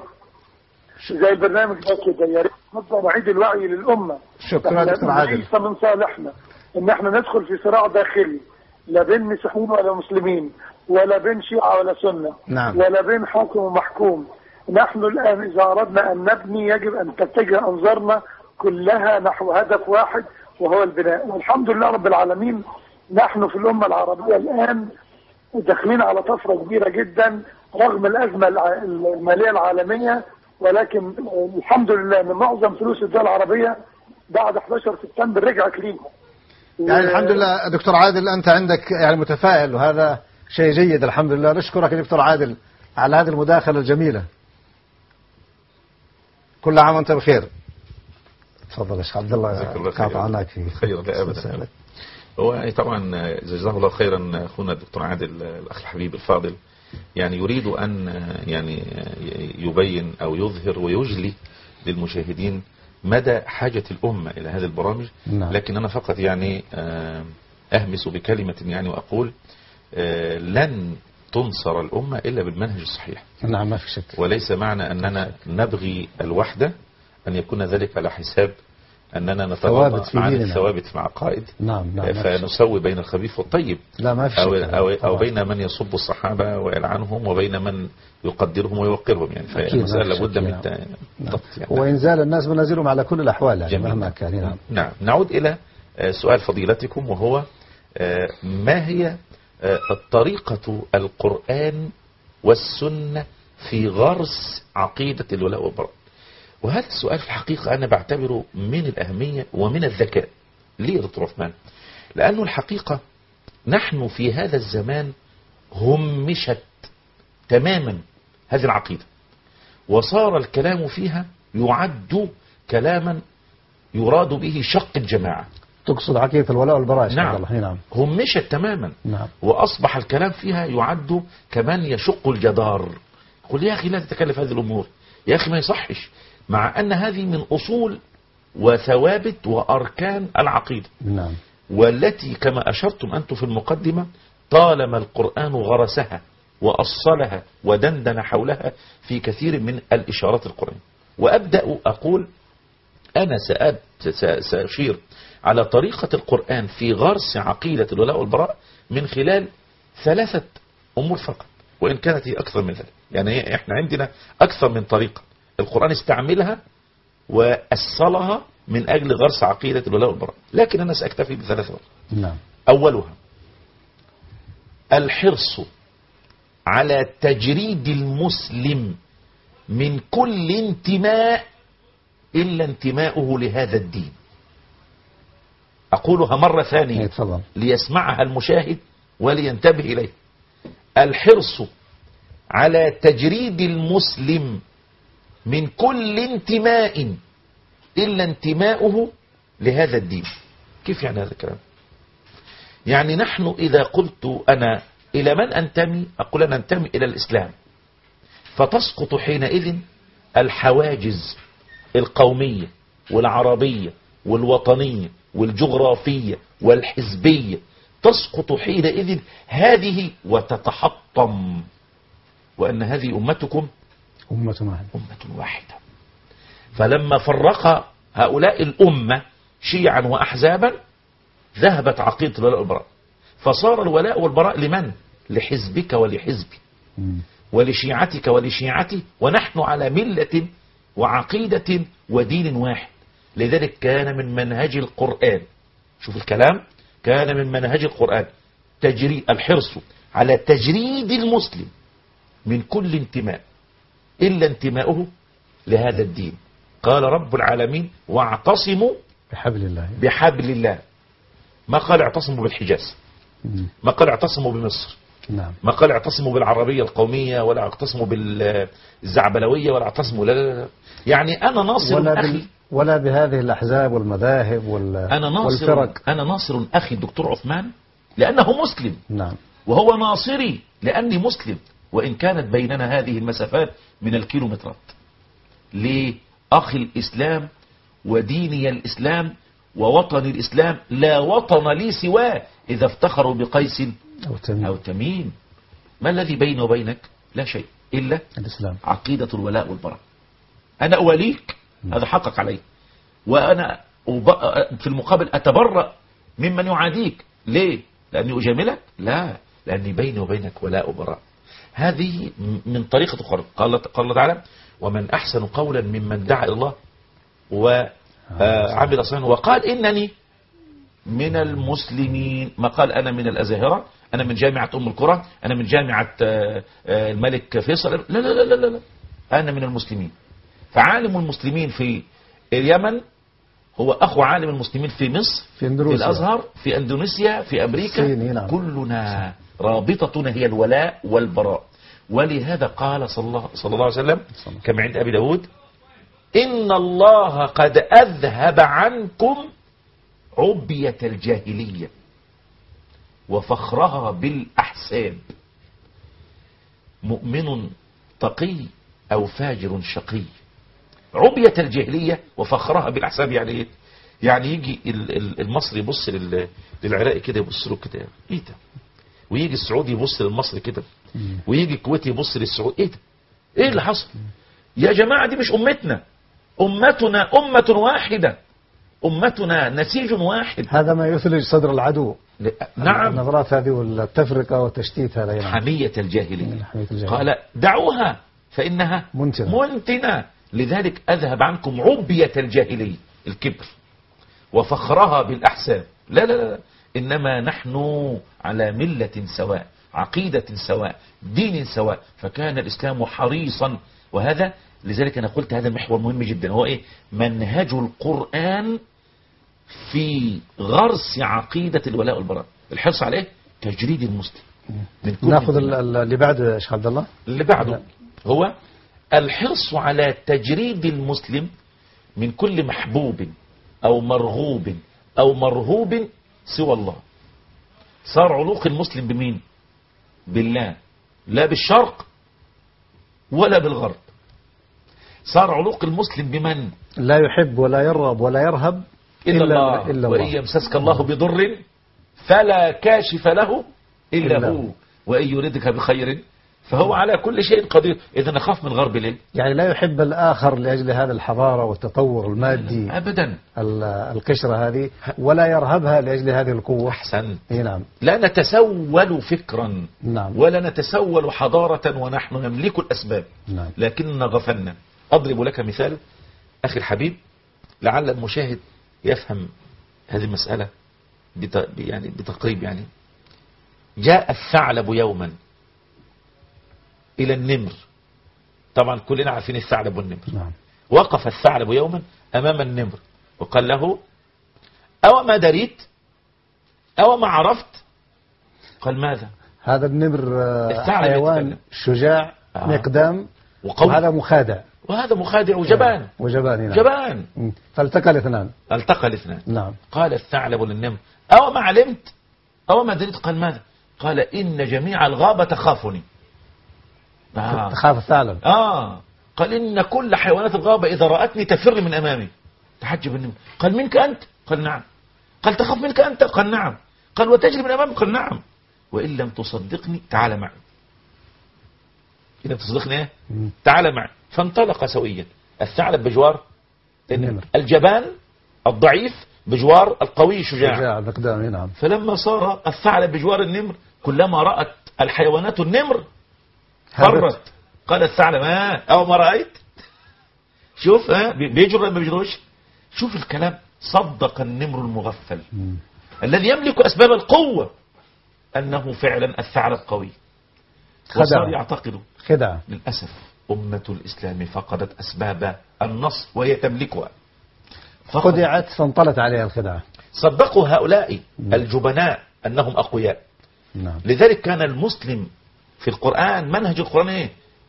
زي البرنامج ده كده. يا ريت نبدأ نعيد الوعي للأمة. شكرا دكتور عادل. ليس من صالحنا إن احنا ندخل في صراع داخلي، لا بين مسيحيين ولا مسلمين، ولا بين شيعة ولا سنة. نعم. ولا بين حاكم ومحكوم. نحن الآن إذا أردنا أن نبني يجب أن تتجه أنظارنا كلها نحو هدف واحد وهو البناء. والحمد لله رب العالمين نحن في الأمة العربية الآن داخلين على طفرة كبيرة جدا رغم الأزمة المالية العالمية، ولكن الحمد لله أن معظم فلوس الدول العربية بعد 11 سبتمبر رجعت لينا. يعني الحمد لله دكتور عادل، أنت عندك يعني متفائل، وهذا شيء جيد. الحمد لله، نشكرك يا دكتور عادل على هذه المداخلة الجميلة. كل عام وأنت بخير. تفضل يا شيخ عبد الله، قاطعناك في خير. لا أبدا. هو طبعا جزاه الله خيرا أخونا الدكتور عادل الأخ الحبيب الفاضل، يعني يريد أن يعني يبين أو يظهر ويجلي للمشاهدين مدى حاجة الأمة إلى هذه البرامج. نعم. لكن أنا فقط يعني أهمس بكلمة يعني وأقول لن تنصر الأمة إلا بالمنهج الصحيح. نعم، ما في شك. وليس معنى أننا نبغي الوحدة أن يكون ذلك على حساب أننا نتغاضى عن الثوابت مع قائد. نعم. فنسوي بين الخبيث والطيب. لا، ما في شك. أو بين من يصب الصحابة ويلعنهم وبين من يقدرهم ويوقرهم. يعني فالمسألة لابد من ضبط يعني. وإنزال الناس منازلهم على كل الأحوال يعني مهما كان. نعم. نعود إلى سؤال فضيلتكم، وهو ما هي طريقة القرآن والسنة في غرس عقيدة الولاء والبراء؟ وهذا السؤال في الحقيقة أنا بعتبره من الأهمية ومن الذكاء. ليه يا دكتور عثمان؟ لأنه الحقيقة نحن في هذا الزمان همشت تماما هذه العقيدة، وصار الكلام فيها يعد كلاما يراد به شق الجماعة. تقصد عقيدة الولاء والبراء؟ نعم. همشت تماما. نعم. وأصبح الكلام فيها يعد كمان يشق الجدار. قل يا أخي لا تتكلف هذه الأمور، يا أخي ما يصحش، مع أن هذه من أصول وثوابت وأركان العقيدة. نعم. والتي كما أشرتم أنتم في المقدمة طالما القرآن غرسها وأصلها ودندن حولها في كثير من الإشارات القرآنية. وأبدأ أقول أنا سأشير على طريقة القرآن في غرس عقيدة الولاء والبراء من خلال 3 أمور فقط، وإن كانت هي أكثر من ذلك. يعني إحنا عندنا أكثر من طريقة القرآن استعملها وأصلها من أجل غرس عقيدة الولاء والبراء، لكن أنا سأكتفي ب3. نعم. أولها الحرص على تجريد المسلم من كل انتماء إلا انتماؤه لهذا الدين. أقولها مرة ثانية ليسمعها المشاهد ولينتبه إليه. الحرص على تجريد المسلم من كل انتماء إلا انتماؤه لهذا الدين. كيف يعني هذا الكلام؟ يعني نحن إذا قلت أنا إلى من أنتمي، أقول أنا أنتمي إلى الإسلام، فتسقط حينئذ الحواجز القومية والعربية والوطنية والجغرافية والحزبية، تسقط حينئذ هذه وتتحطم، وأن هذه أمتكم أمة واحدة. فلما فرق هؤلاء الأمة شيعا وأحزابا ذهبت عقيدة الولاء والبراء، فصار الولاء والبراء لمن؟ لحزبك ولحزبي ولشيعتك ولشيعتي، ونحن على ملة وعقيدة ودين واحد. لذلك كان من منهج القرآن، شوف الكلام، كان من منهج القرآن الحرص على تجريد المسلم من كل انتماء إلا انتماؤه لهذا الدين. قال رب العالمين واعتصموا بحبل الله. ما قال اعتصموا بالحجاز، ما قال اعتصموا بمصر، ما قال اعتصموا بالعربية القومية، ولا اعتصموا بالزعبلوية، ولا اعتصموا لا. يعني أنا ناصر أخي ولا بهذه الأحزاب والمذاهب والفرق. أنا ناصر أخي الدكتور عثمان لأنه مسلم. نعم. وهو ناصري لأني مسلم، وإن كانت بيننا هذه المسافات من الكيلومترات. ليه؟ أخي الإسلام وديني الإسلام ووطني الإسلام، لا وطن لي سواه إذا افتخروا بقيس أو تميم. ما الذي بيني وبينك؟ لا شيء إلا الإسلام، عقيدة الولاء والبراء. أنا أوليك، هذا حقك علي، وأنا في المقابل أتبرأ ممن يعاديك. ليه؟ لأني أجاملك؟ لا، لأني بيني وبينك ولاء وبراء. هذه من طريقة أخرى. قال الله تعالى ومن أحسن قولا ممن دعا إلى الله وعمل صالحا وقال إنني من المسلمين. ما قال أنا من الأزاهرة، أنا من جامعة أم القرى، أنا من جامعة الملك فيصل. لا لا لا لا لا، أنا من المسلمين. فعالم المسلمين في اليمن هو أخو عالم المسلمين في مصر، في إندونيسيا، في الأزهر، في أندونيسيا، في أمريكا، نعم. كلنا رابطتنا هي الولاء والبراء. ولهذا قال صلى الله عليه وسلم كما عند أبي داود: إن الله قد أذهب عنكم عبية الجاهلية وفخرها بالأحساب. مؤمن تقي أو فاجر شقي. عبية الجاهلية وفخرها بالأحساب يعني إيه؟ يعني يجي المصري يبص للعراقي كده، يبص له كده إيه ده، ويجي السعودي يبص للمصري كده، ويجي الكويتي يبص للسعودي إيه ده، إيه اللي حصل يا جماعة؟ دي مش أمتنا، أمتنا أمة واحدة، أمتنا نسيج واحد. هذا ما يثلج صدر العدو. نعم، النظرات هذه والتفرقة والتشتيت هذا. حمية الجاهلية. قال دعوها فإنها منتنة. لذلك أذهب عنكم عبية الجاهلية، الكبر وفخرها بالأحساب. لا لا لا، إنما نحن على ملة سواء، عقيدة سواء، دين سواء. فكان الإسلام حريصا، وهذا لذلك أنا قلت هذا المحور مهم جدا، هو إيه؟ منهج القرآن في غرس عقيدة الولاء والبراء، الحرص عليه تجريد المسلم من كل. ناخذ اللي بعده شيخ عبد الله. اللي بعده هو الحرص على تجريد المسلم من كل محبوب أو مرغوب أو مرهوب سوى الله. صار علوق المسلم بمين؟ بالله، لا بالشرق ولا بالغرب. صار علوق المسلم بمن؟ لا يحب ولا يرغب ولا يرهب إلا الله. وإن يمسسك الله بضر فلا كاشف له إلا هو، وإن يردك بخير فهو على كل شيء قدير. إذا نخاف من الغرب ليه؟ يعني لا يحب الآخر لأجل هذا الحضارة والتطور المادي أبدا، القشرة هذه، ولا يرهبها لأجل هذه القوة. أحسن. نعم. لا نتسول فكرا، نعم، ولا نتسول حضارة ونحن نملك الأسباب. نعم. لكننا غفلنا. أضرب لك مثال أخي الحبيب لعل المشاهد يفهم هذه المسألة يعني بتقريب. يعني جاء الثعلب يوما إلى النمر. طبعا كلنا عارفين الثعلب والنمر. نعم. وقف الثعلب يوما أمام النمر وقال له: أو ما دريت أو ما عرفت؟ قال: ماذا؟ هذا النمر حيوان شجاع مقدام وقوي، وهذا مخادع، وهذا مخادع وجبان. وجبان. نعم. جبان. فالتقى الاثنان. نعم. قال الثعلب للنمر: أو ما علمت أو ما دريت؟ قال: ماذا؟ قال: إن جميع الغابة تخافني. تخاف الثعلب. قال: إن كل حيوانات الغابة إذا رأتني تفر من أمامي. تحجب النمر. قال: منك أنت؟ قال: نعم. قال: تخاف منك أنت؟ قال: نعم. قال: وتجري من أمامي؟ قال: نعم. وإن لم تصدقني تعال معي. إن لم تصدقني إيه؟ تعال معي. فانطلق سويا الثعلب بجوار النمر، الجبان الضعيف بجوار القوي الشجاع. نعم. فلما صار الثعلب بجوار النمر كلما رأت الحيوانات النمر فرت. قال الثعلب: أو ما رأيت؟ شوف بيجر ولا ما بيجروش؟ شوف الكلام. صدق النمر المغفل الذي يملك أسباب القوة أنه فعلا الثعلب قوي، وصار يعتقد خدعة. للأسف أمة الإسلام فقدت أسباب النصر وهي تملكها، خدعت فانطلت عليها الخدعة. صدقوا هؤلاء الجبناء أنهم أقوياء. نعم. لذلك كان المسلم في القرآن منهج القرآن إيه؟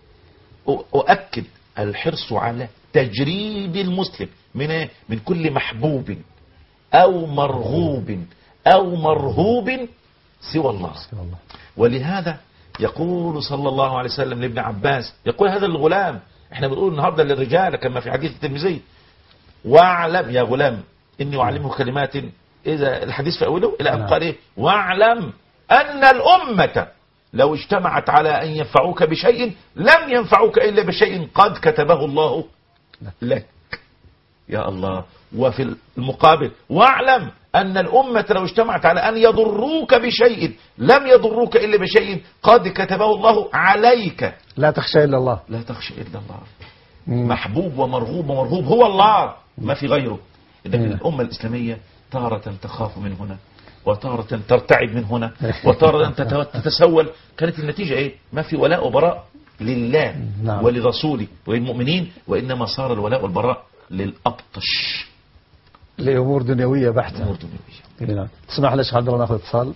أؤكد الحرص على تجريد المسلم من إيه؟ من كل محبوب أو مرغوب أو مرهوب سوى الله. ولهذا يقول صلى الله عليه وسلم لابن عباس، يقول هذا الغلام، احنا بنقول النهارده للرجال كما في حديث الترمذي: واعلم يا غلام إني أعلمه كلمات، إذا الحديث في أوله إلى أن قال إيه؟ واعلم أن الأمة لو اجتمعت على أن ينفعوك بشيء لم ينفعوك إلا بشيء قد كتبه الله لك. يا الله. وفي المقابل: واعلم أن الأمة لو اجتمعت على أن يضروك بشيء لم يضروك إلا بشيء قد كتبه الله عليك. لا تخشى إلا الله. لا تخشى إلا الله. محبوب ومرغوب هو الله، ما في غيره. لكن الأمة الإسلامية تارة تخاف من هنا، وتارة ترتعب من هنا، وتارة تتسول. كانت النتيجة إيه؟ ما في ولاء وبراء لله ولرسوله وللمؤمنين، وإنما صار الولاء والبراء للأبطش لأمور دنيوية بحتة. أمور دنيوية. نعم. تسمح لي شيخ عبد الله ناخذ اتصال.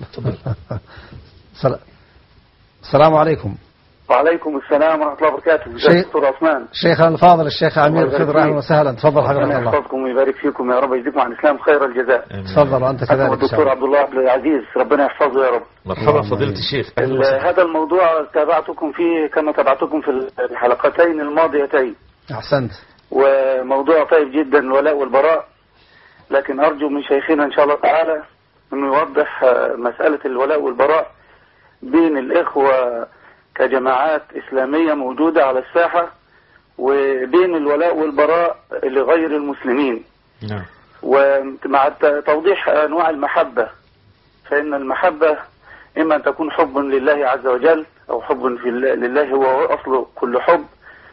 السلام عليكم. وعليكم السلام ورحمة الله وبركاته. دكتور عثمان. شيخنا الفاضل الشيخ عمير خضر، أهلا وسهلا. تفضل حفظك الله. يحفظكم ويبارك فيكم يا رب، يجزيكم عن الإسلام خير الجزاء. تفضل وأنت كذلك. الدكتور عبد الله عبد العزيز ربنا يحفظه يا رب. مرحبا فضيلة الشيخ. هذا الموضوع تابعتكم فيه كما تابعتكم في الحلقتين الماضيتين. أحسنت. وموضوع طيب جدا الولاء والبراء، لكن أرجو من شيخنا إن شاء الله تعالى أنه يوضح مسألة الولاء والبراء بين الإخوة كجماعات إسلامية موجودة على الساحة، وبين الولاء والبراء لغير المسلمين. نعم. ومع توضيح أنواع المحبة، فإن المحبة إما أن تكون حب لله عز وجل أو حب لله هو أصل كل حب،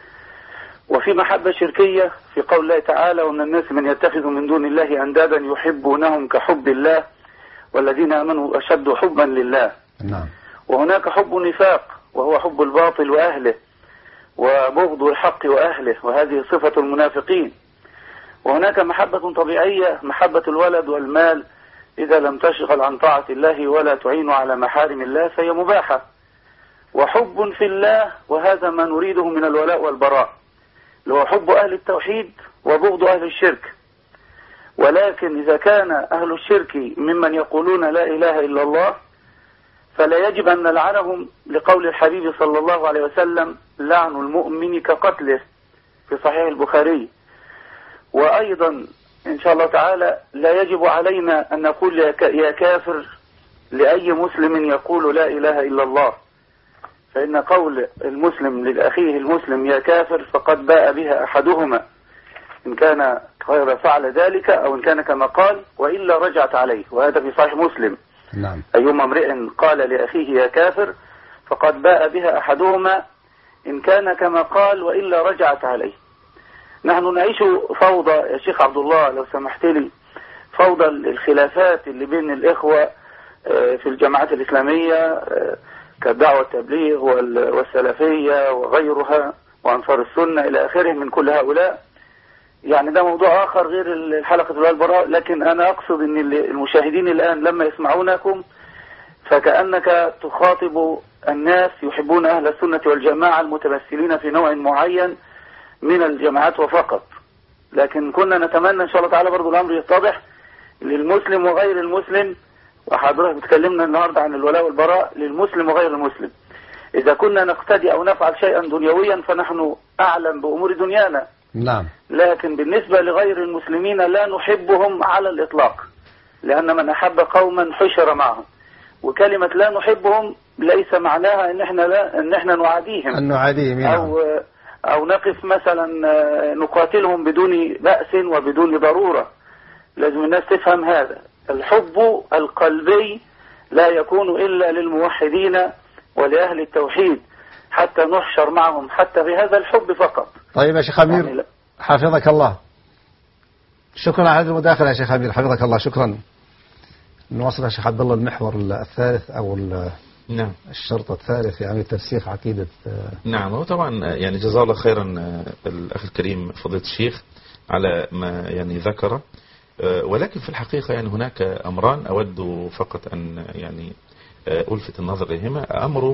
وفي محبة شركية في قول الله تعالى: ومن الناس من يتخذ من دون الله أندادا يحبونهم كحب الله والذين آمنوا أشد حبا لله. نعم. وهناك حب نفاق وهو حب الباطل وأهله، وبغض الحق وأهله، وهذه صفة المنافقين. وهناك محبة طبيعية، محبة الولد والمال إذا لم تشغل عن طاعة الله ولا تعين على محارم الله فهي مباحة. وحب في الله، وهذا ما نريده من الولاء والبراء، اللي هو حب أهل التوحيد وبغض أهل الشرك. ولكن إذا كان أهل الشرك ممن يقولون لا إله إلا الله فلا يجب أن نلعنهم، لقول الحبيب صلى الله عليه وسلم: لعن المؤمن كقتله، في صحيح البخاري. وأيضا إن شاء الله تعالى لا يجب علينا أن نقول يا كافر لأي مسلم يقول لا إله إلا الله، فإن قول المسلم لأخيه المسلم يا كافر فقد باء بها أحدهما، إن كان غير فعل ذلك أو إن كان كما قال وإلا رجعت عليه، وهذا في صحيح مسلم. نعم. أيما امرئ قال لأخيه يا كافر فقد باء بها أحدهما إن كان كما قال وإلا رجعت عليه. نحن نعيش فوضى يا شيخ عبد الله لو سمحت لي، فوضى الخلافات اللي بين الإخوة في الجماعات الإسلامية كالدعوة التبليغ والسلفية وغيرها وأنصار السنة إلى آخره من كل هؤلاء. يعني ده موضوع آخر غير الحلقة الولاء والبراء، لكن أنا أقصد أن المشاهدين الآن لما يسمعونكم فكأنك تخاطب الناس يحبون أهل السنة والجماعة المتمثلين في نوع معين من الجماعات وفقط. لكن كنا نتمنى إن شاء الله تعالى برضو الأمر يتضح للمسلم وغير المسلم، وحضرتك بتكلمنا النهاردة عن الولاء والبراء للمسلم وغير المسلم. إذا كنا نقتدي أو نفعل شيئا دنيويا فنحن أعلم بأمور دنيانا. نعم. لكن بالنسبة لغير المسلمين لا نحبهم على الإطلاق، لأن من أحب قوما حشر معهم. وكلمة لا نحبهم ليس معناها إن إحنا نعاديهم أو نقف مثلا نقاتلهم بدون بأس وبدون ضرورة. لازم الناس تفهم هذا. الحب القلبي لا يكون إلا للموحدين ولأهل التوحيد حتى نحشر معهم حتى في هذا الحب فقط. طيب يا شيخ أمير يعني حفظك الله، شكرا على هذه المداخلة يا شيخ أمير حفظك الله. شكرا. نواصل يا شيخ عبد الله المحور الثالث أو نعم الشرط الثالث يعني ترسيخ عقيدة. نعم. هو طبعا يعني جزاه الله خيرا الأخ الكريم فضيلة الشيخ على ما يعني ذكر، ولكن في الحقيقة يعني هناك أمران أود فقط أن يعني ألفت النظر إليهما. أمر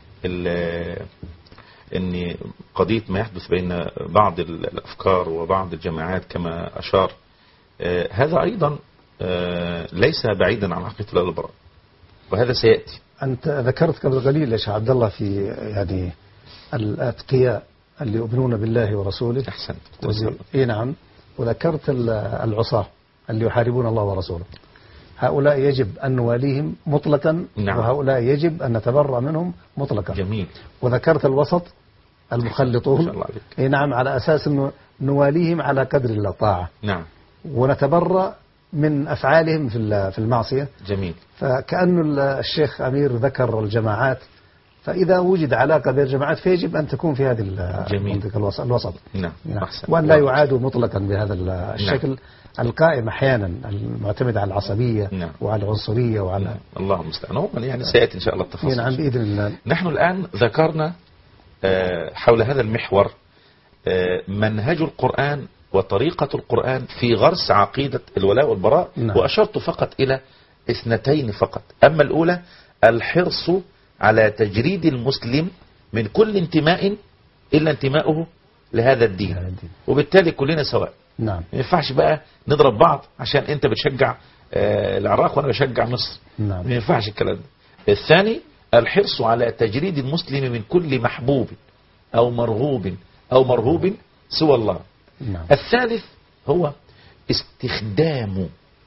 أن قضية ما يحدث بين بعض الأفكار وبعض الجماعات كما أشار، هذا أيضا ليس بعيدا عن عقيدة الولاء والبراء، وهذا سيأتي. أنت ذكرت قبل قليل يا شيخ عبد الله في يعني الأتقياء اللي يؤمنون بالله ورسوله. أحسنت. إيه نعم. وذكرت العصاة اللي يحاربون الله ورسوله. هؤلاء يجب أن نواليهم مطلقا. نعم. وهؤلاء يجب أن نتبرأ منهم مطلقا. جميل. وذكرت الوسط المخلطون. إيه نعم، على أساس أنه نواليهم على قدر الطاعة. نعم. ونتبرأ من أفعالهم في المعصية. جميل. فكأن الشيخ أمير ذكر الجماعات، فإذا وجد علاقة بين الجماعات فيجب أن تكون في هذه المنطقة الوسط. نعم. وأن لا يعادوا مطلقا بهذا الشكل القائم أحيانا المعتمد على العصبية. نعم. وعلى العنصرية وعلى. نعم. الله المستعان. يعني سيأتي إن شاء الله التفاصيل. نعم بإذن الله. نحن الآن ذكرنا حول هذا المحور منهج القرآن وطريقة القرآن في غرس عقيدة الولاء والبراء. نعم. وأشرت فقط إلى اثنتين فقط. أما الأولى الحرص على تجريد المسلم من كل انتماء إلا انتماءه لهذا الدين، وبالتالي كلنا سواء. نعم. ما ينفعش بقى نضرب بعض عشان أنت بتشجع العراق وأنا بشجع مصر. نعم. ما ينفعش الكلام ده. الثاني الحرص على تجريد المسلم من كل محبوب أو مرغوب سوى الله. نعم. الثالث هو استخدام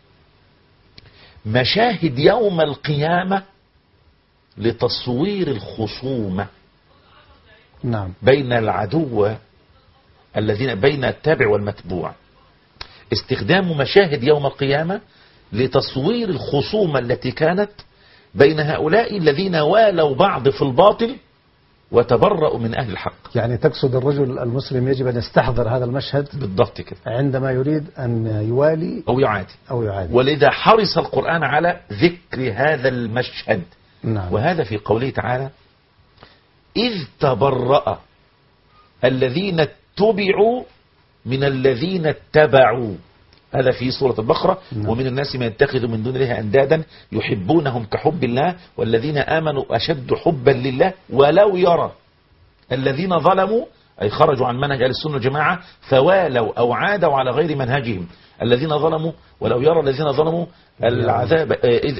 مشاهد يوم القيامة لتصوير الخصومة نعم. بين العدو الذين بين التابع والمتبوع. استخدام مشاهد يوم القيامة لتصوير الخصومة التي كانت بين هؤلاء الذين والوا بعض في الباطل وتبرأوا من أهل الحق. يعني تقصد الرجل المسلم يجب أن يستحضر هذا المشهد بالضبط كده عندما يريد أن يوالي أو يعادي. ولذا حرص القرآن على ذكر هذا المشهد. نعم. وهذا في قوله تعالى إذ تبرأ الذين اتبعوا من الذين اتبعوا. هذا في سورة البقرة. نعم. ومن الناس من يتخذ من دون الله أندادا يحبونهم كحب الله والذين آمنوا أشد حبا لله ولو يرى الذين ظلموا أي خرجوا عن منهج أهل السنة والجماعة فوالوا أو عادوا على غير منهجهم الذين ظلموا ولو يرى الذين ظلموا العذاب إذ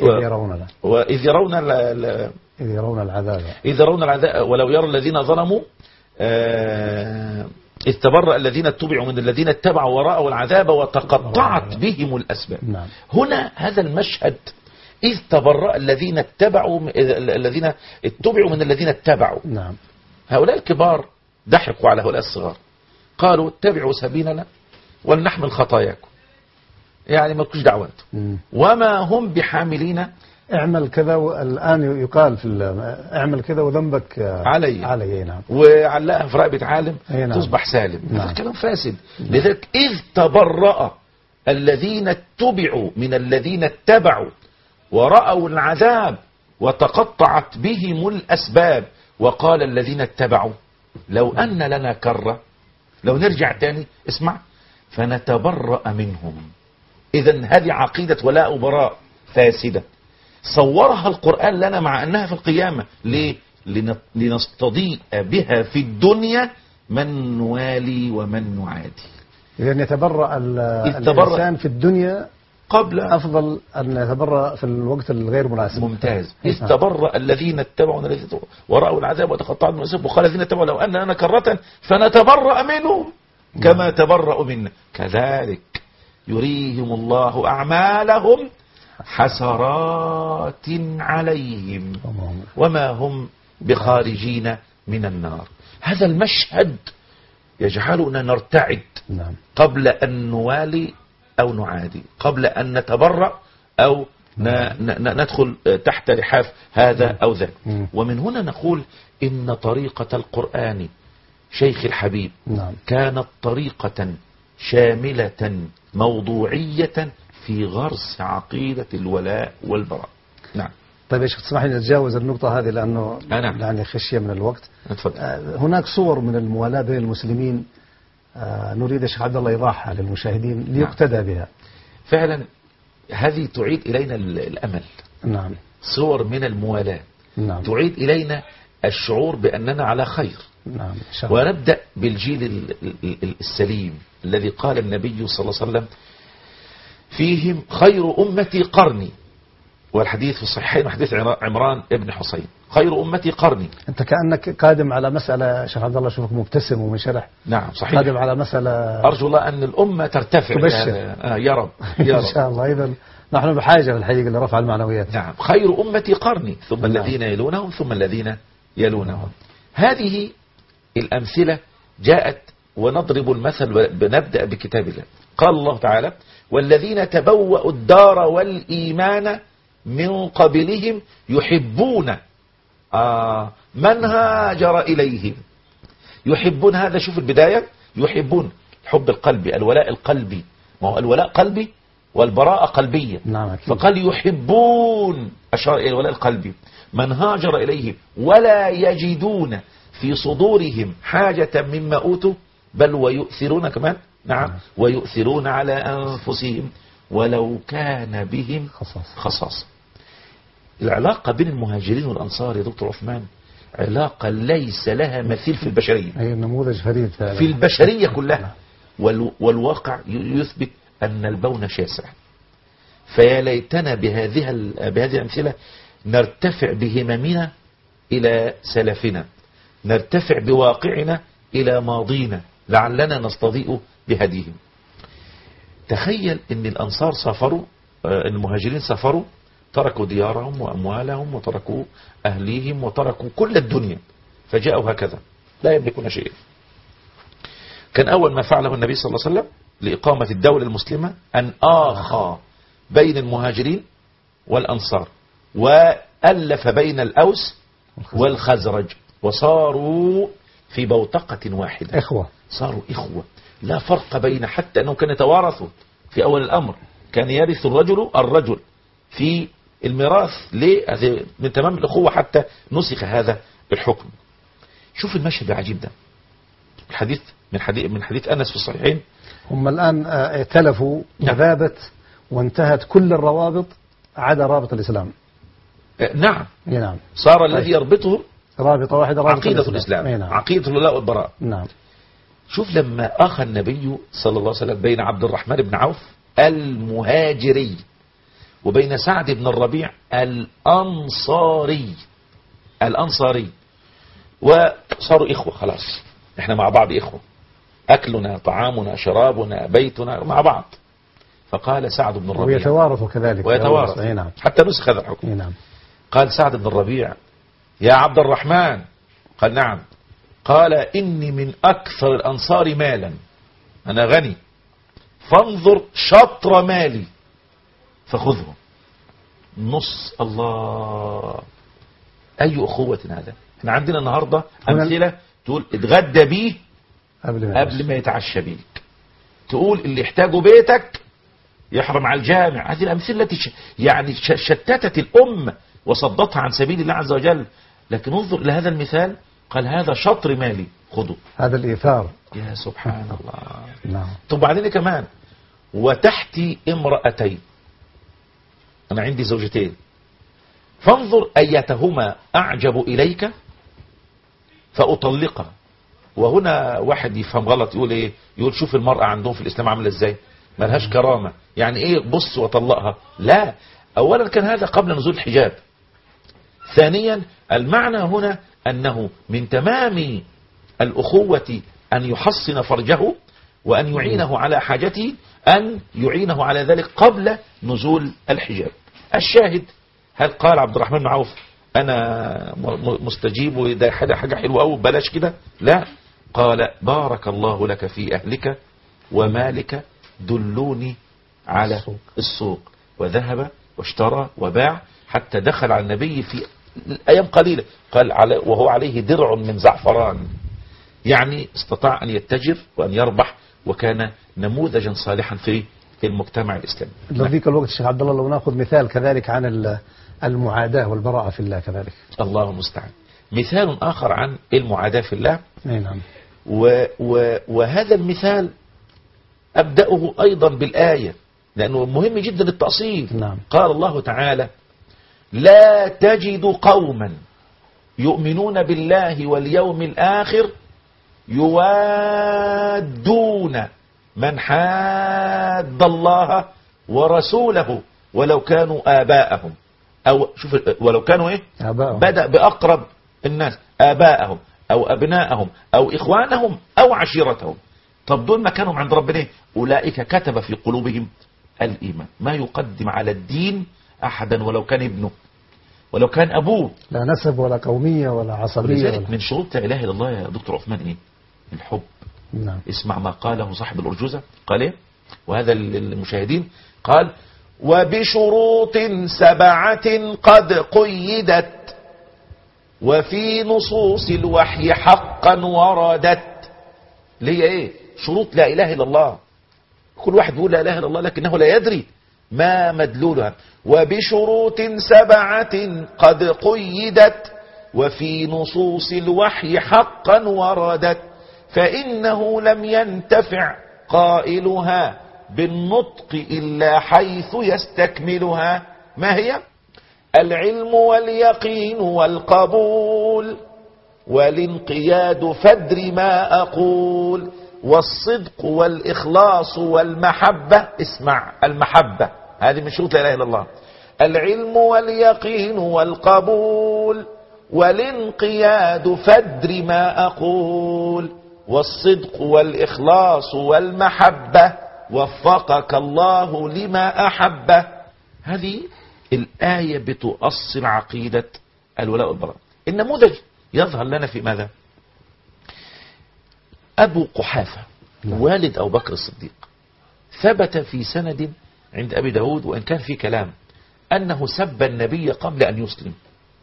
يرون العذاب ولو يرى الذين ظلموا إذ تبرأ الذين اتبعوا من الذين اتبعوا ورأوا العذاب وتقطعت بهم الأسباب. نعم. هنا هذا المشهد إذ تبرأ الذين اتبعوا من الذين اتبعوا. نعم. هؤلاء الكبار ضحكوا على هؤلاء الصغار قالوا اتبعوا سبيلنا ولنحمل خطاياكم، يعني ما لكوش دعوة وما هم بحاملين اعمل كذا. والآن يقال في اعمل كذا وذنبك علي. نعم. وعلقها في رقبة عالم. نعم. تصبح سالم. نعم. هذا كلام فاسد. لذلك إذ تبرأ الذين اتبعوا من الذين اتبعوا ورأوا العذاب وتقطعت بهم الأسباب وقال الذين اتبعوا لو أن لنا كرة لو نرجع تاني اسمع فنتبرأ منهم. إذن هذه عقيدة ولاء وبراء فاسدة صورها القرآن لنا مع أنها في القيامة. ليه؟ لنستضيء بها في الدنيا من نوالي ومن نعادي. إذن يتبرأ الإنسان في الدنيا قبل أفضل أن يتبرأ في الوقت الغير مناسب. ممتاز. إذ تبرأ الذين اتبعوا ورأوا العذاب وتقطعوا بهم الأسباب وقال الذين اتبعوا لو أن لنا كرة فنتبرأ منهم كما تبرأوا منا كذلك يريهم الله أعمالهم حسرات عليهم وما هم بخارجين من النار. هذا المشهد يجعلنا نرتعد قبل أن نوالي أو نعادي، قبل أن نتبرأ أو ندخل تحت لحاف هذا أو ذاك. ومن هنا نقول إن طريقة القرآن شيخ الحبيب كانت طريقة شاملة موضوعية في غرس عقيدة الولاء والبراء. نعم. طيب يا شيخ تسمح لي نتجاوز النقطة هذه لأنه يعني خشية من الوقت. هناك صور من الموالاة بين المسلمين نريد يا شيخ عبد الله إيضاحها للمشاهدين ليقتدى بها. فعلا هذه تعيد إلينا الأمل. نعم. صور من الموالاة. نعم. تعيد إلينا الشعور بأننا على خير. نعم. ونبدأ بالجيل السليم الذي قال النبي صلى الله عليه وسلم فيهم خير أمتي قرني، والحديث في الصحيحين حديث عمران ابن حسين خير أمتي قرني. أنت كأنك قادم على مسألة شيخ عبد الله شوفك مبتسم ومنشرح. نعم صحيح. قادم على مسألة أرجو الله أن الأمة ترتفع. يا رب يا رب. إن شاء الله. إذا نحن بحاجة في الحقيقة لرفع المعنويات. نعم. خير أمتي قرني ثم الذين يلونهم ثم الذين يلونهم. هذه الأمثلة جاءت ونضرب المثل بنبدأ بكتاب الله. قال الله تعالى والذين تبوأوا الدار والإيمان من قبلهم يحبون من هاجر إليهم. يحبون هذا شوف البداية يحبون الحب القلبي الولاء القلبي. ما هو الولاء قلبي والبراءة قلبية. نعم. فقال يحبون أشار إلى الولاء القلبي من هاجر إليهم ولا يجدون في صدورهم حاجة مما أوتوا بل ويؤثرون كمان نعم. ويؤثرون على أنفسهم ولو كان بهم خصاصة. العلاقة بين المهاجرين والأنصار يا دكتور عثمان علاقة ليس لها مثيل في البشرية. أي نموذج فريد في البشرية كلها. والواقع يثبت أن البون شاسع. فيا ليتنا بهذه الأمثلة نرتفع بهممنا إلى سلفنا، نرتفع بواقعنا إلى ماضينا، لعلنا نستضيء بهديهم. تخيل أن الأنصار سافروا، المهاجرين سافروا، تركوا ديارهم وأموالهم وتركوا أهليهم وتركوا كل الدنيا، فجاءوا هكذا لا يملكون شيئا. كان أول ما فعله النبي صلى الله عليه وسلم لإقامة الدولة المسلمة أن آخى بين المهاجرين والأنصار، وألف بين الأوس والخزرج، وصاروا في بوتقة واحدة، صاروا إخوة، لا فرق بين، حتى أنهم كانوا يتوارثوا في أول الأمر، كان يرث الرجل في الميراث من تمام الأخوة، حتى نسخ هذا الحكم. شوف المشهد العجيب ده، الحديث من حديث أنس في الصحيحين. هم الآن ائتلفوا وذابت وانتهت كل الروابط عدا رابط الإسلام. نعم. نعم. صار الذي يربطه رابطة واحدة، رابطة عقيدة الإسلام. نعم. عقيدة الولاء والبراء. نعم. شوف لما أخى النبي صلى الله عليه وسلم بين عبد الرحمن بن عوف المهاجري وبين سعد بن الربيع الأنصاري، وصاروا إخوة خلاص، احنا مع بعض إخوة، أكلنا طعامنا شرابنا بيتنا مع بعض. فقال سعد بن الربيع، ويتوارث كذلك، ويتوارث. نعم. حتى نسخ هذا الحكم. نعم. قال سعد بن الربيع يا عبد الرحمن، قال نعم، قال إني من أكثر الأنصار مالا، أنا غني، فانظر شطر مالي فخذه نص. الله، أي أخوة هذا. احنا عندنا النهاردة أمثلة تقول اتغدى بيه قبل ما يتعشى بيك، تقول اللي يحتاجوا بيتك يحرم على الجامع. هذه الأمثلة التي يعني شتتت الأمة وصدتها عن سبيل الله عز وجل. لكن انظر إلى هذا المثال، قال هذا شطر مالي خذوا. هذا الإيثار، يا سبحان الله. نعم. ثم بعدين كمان وتحتي امرأتين، أنا عندي زوجتين، فانظر أيتهما أعجب إليك فأطلقها. وهنا واحد يفهم غلط، يقول إيه؟ يقول شوف المرأة عندهم في الإسلام عاملة إزاي، ملهاش كرامة، يعني إيه بص وطلقها؟ لا، أولا كان هذا قبل نزول الحجاب. ثانيا المعنى هنا أنه من تمام الأخوة أن يحصن فرجه وأن يعينه على حاجته، أن يعينه على ذلك قبل نزول الحجاب. الشاهد، هل قال عبد الرحمن بن عوف أنا مستجيب وده حاجة حلوة أو بلاش كده؟ لا، قال بارك الله لك في أهلك ومالك، دلوني على السوق. وذهب واشترى وباع حتى دخل على النبي في أيام قليلة، قال وهو عليه درع من زعفران، يعني استطاع أن يتجر وأن يربح، وكان نموذجا صالحا في المجتمع الإسلامي. لذيك الوقت الشيخ عبد الله لو نأخذ مثال كذلك عن المعاداة والبراءة في الله كذلك. الله المستعان. مثال آخر عن المعاداة في الله. نعم. وهذا المثال أبدأه أيضا بالآية، لأنه مهم جدا التأصيل. نعم. قال الله تعالى لا تجد قوما يؤمنون بالله واليوم الآخر يوادون من حاد الله ورسوله ولو كانوا آباءهم، أو شوف ولو كانوا إيه؟ آباءهم. بدأ بأقرب الناس، آباءهم أو أبناءهم أو إخوانهم أو عشيرتهم. طب دول مكانهم عند ربنا إيه؟ أولئك كتب في قلوبهم الإيمان. ما يقدم على الدين أحدا ولو كان ابنه ولو كان أبوه، لا نسب ولا قومية ولا عصبية. ولذلك من شروط لا إله إلا الله يا دكتور عثمان إيه؟ الحب. نعم. اسمع ما قاله صاحب الأرجوزة، قال إيه؟ وهذا المشاهدين قال وبشروط 7 قد قيدت وفي نصوص الوحي حقا وردت. ليه ايه؟ شروط لا اله الا الله. كل واحد يقول لا اله الا الله لكنه لا يدري ما مدلولها. وبشروط 7 قد قيدت وفي نصوص الوحي حقا وردت فإنه لم ينتفع قائلها بالنطق إلا حيث يستكملها. ما هي؟ العلم واليقين والقبول والانقياد فدر ما أقول والصدق والإخلاص والمحبة. اسمع، المحبة هذه من شروط لا إله إلا الله. العلم واليقين والقبول والانقياد فدر ما أقول والصدق والإخلاص والمحبة وفقك الله لما أحبه. هذه الآية بتؤصل عقيدة الولاء والبراء. النموذج يظهر لنا في ماذا؟ أبو قحافة والد أبو بكر الصديق ثبت في سند عند أبي داود، وإن كان في كلام، أنه سب النبي قبل أن يسلم،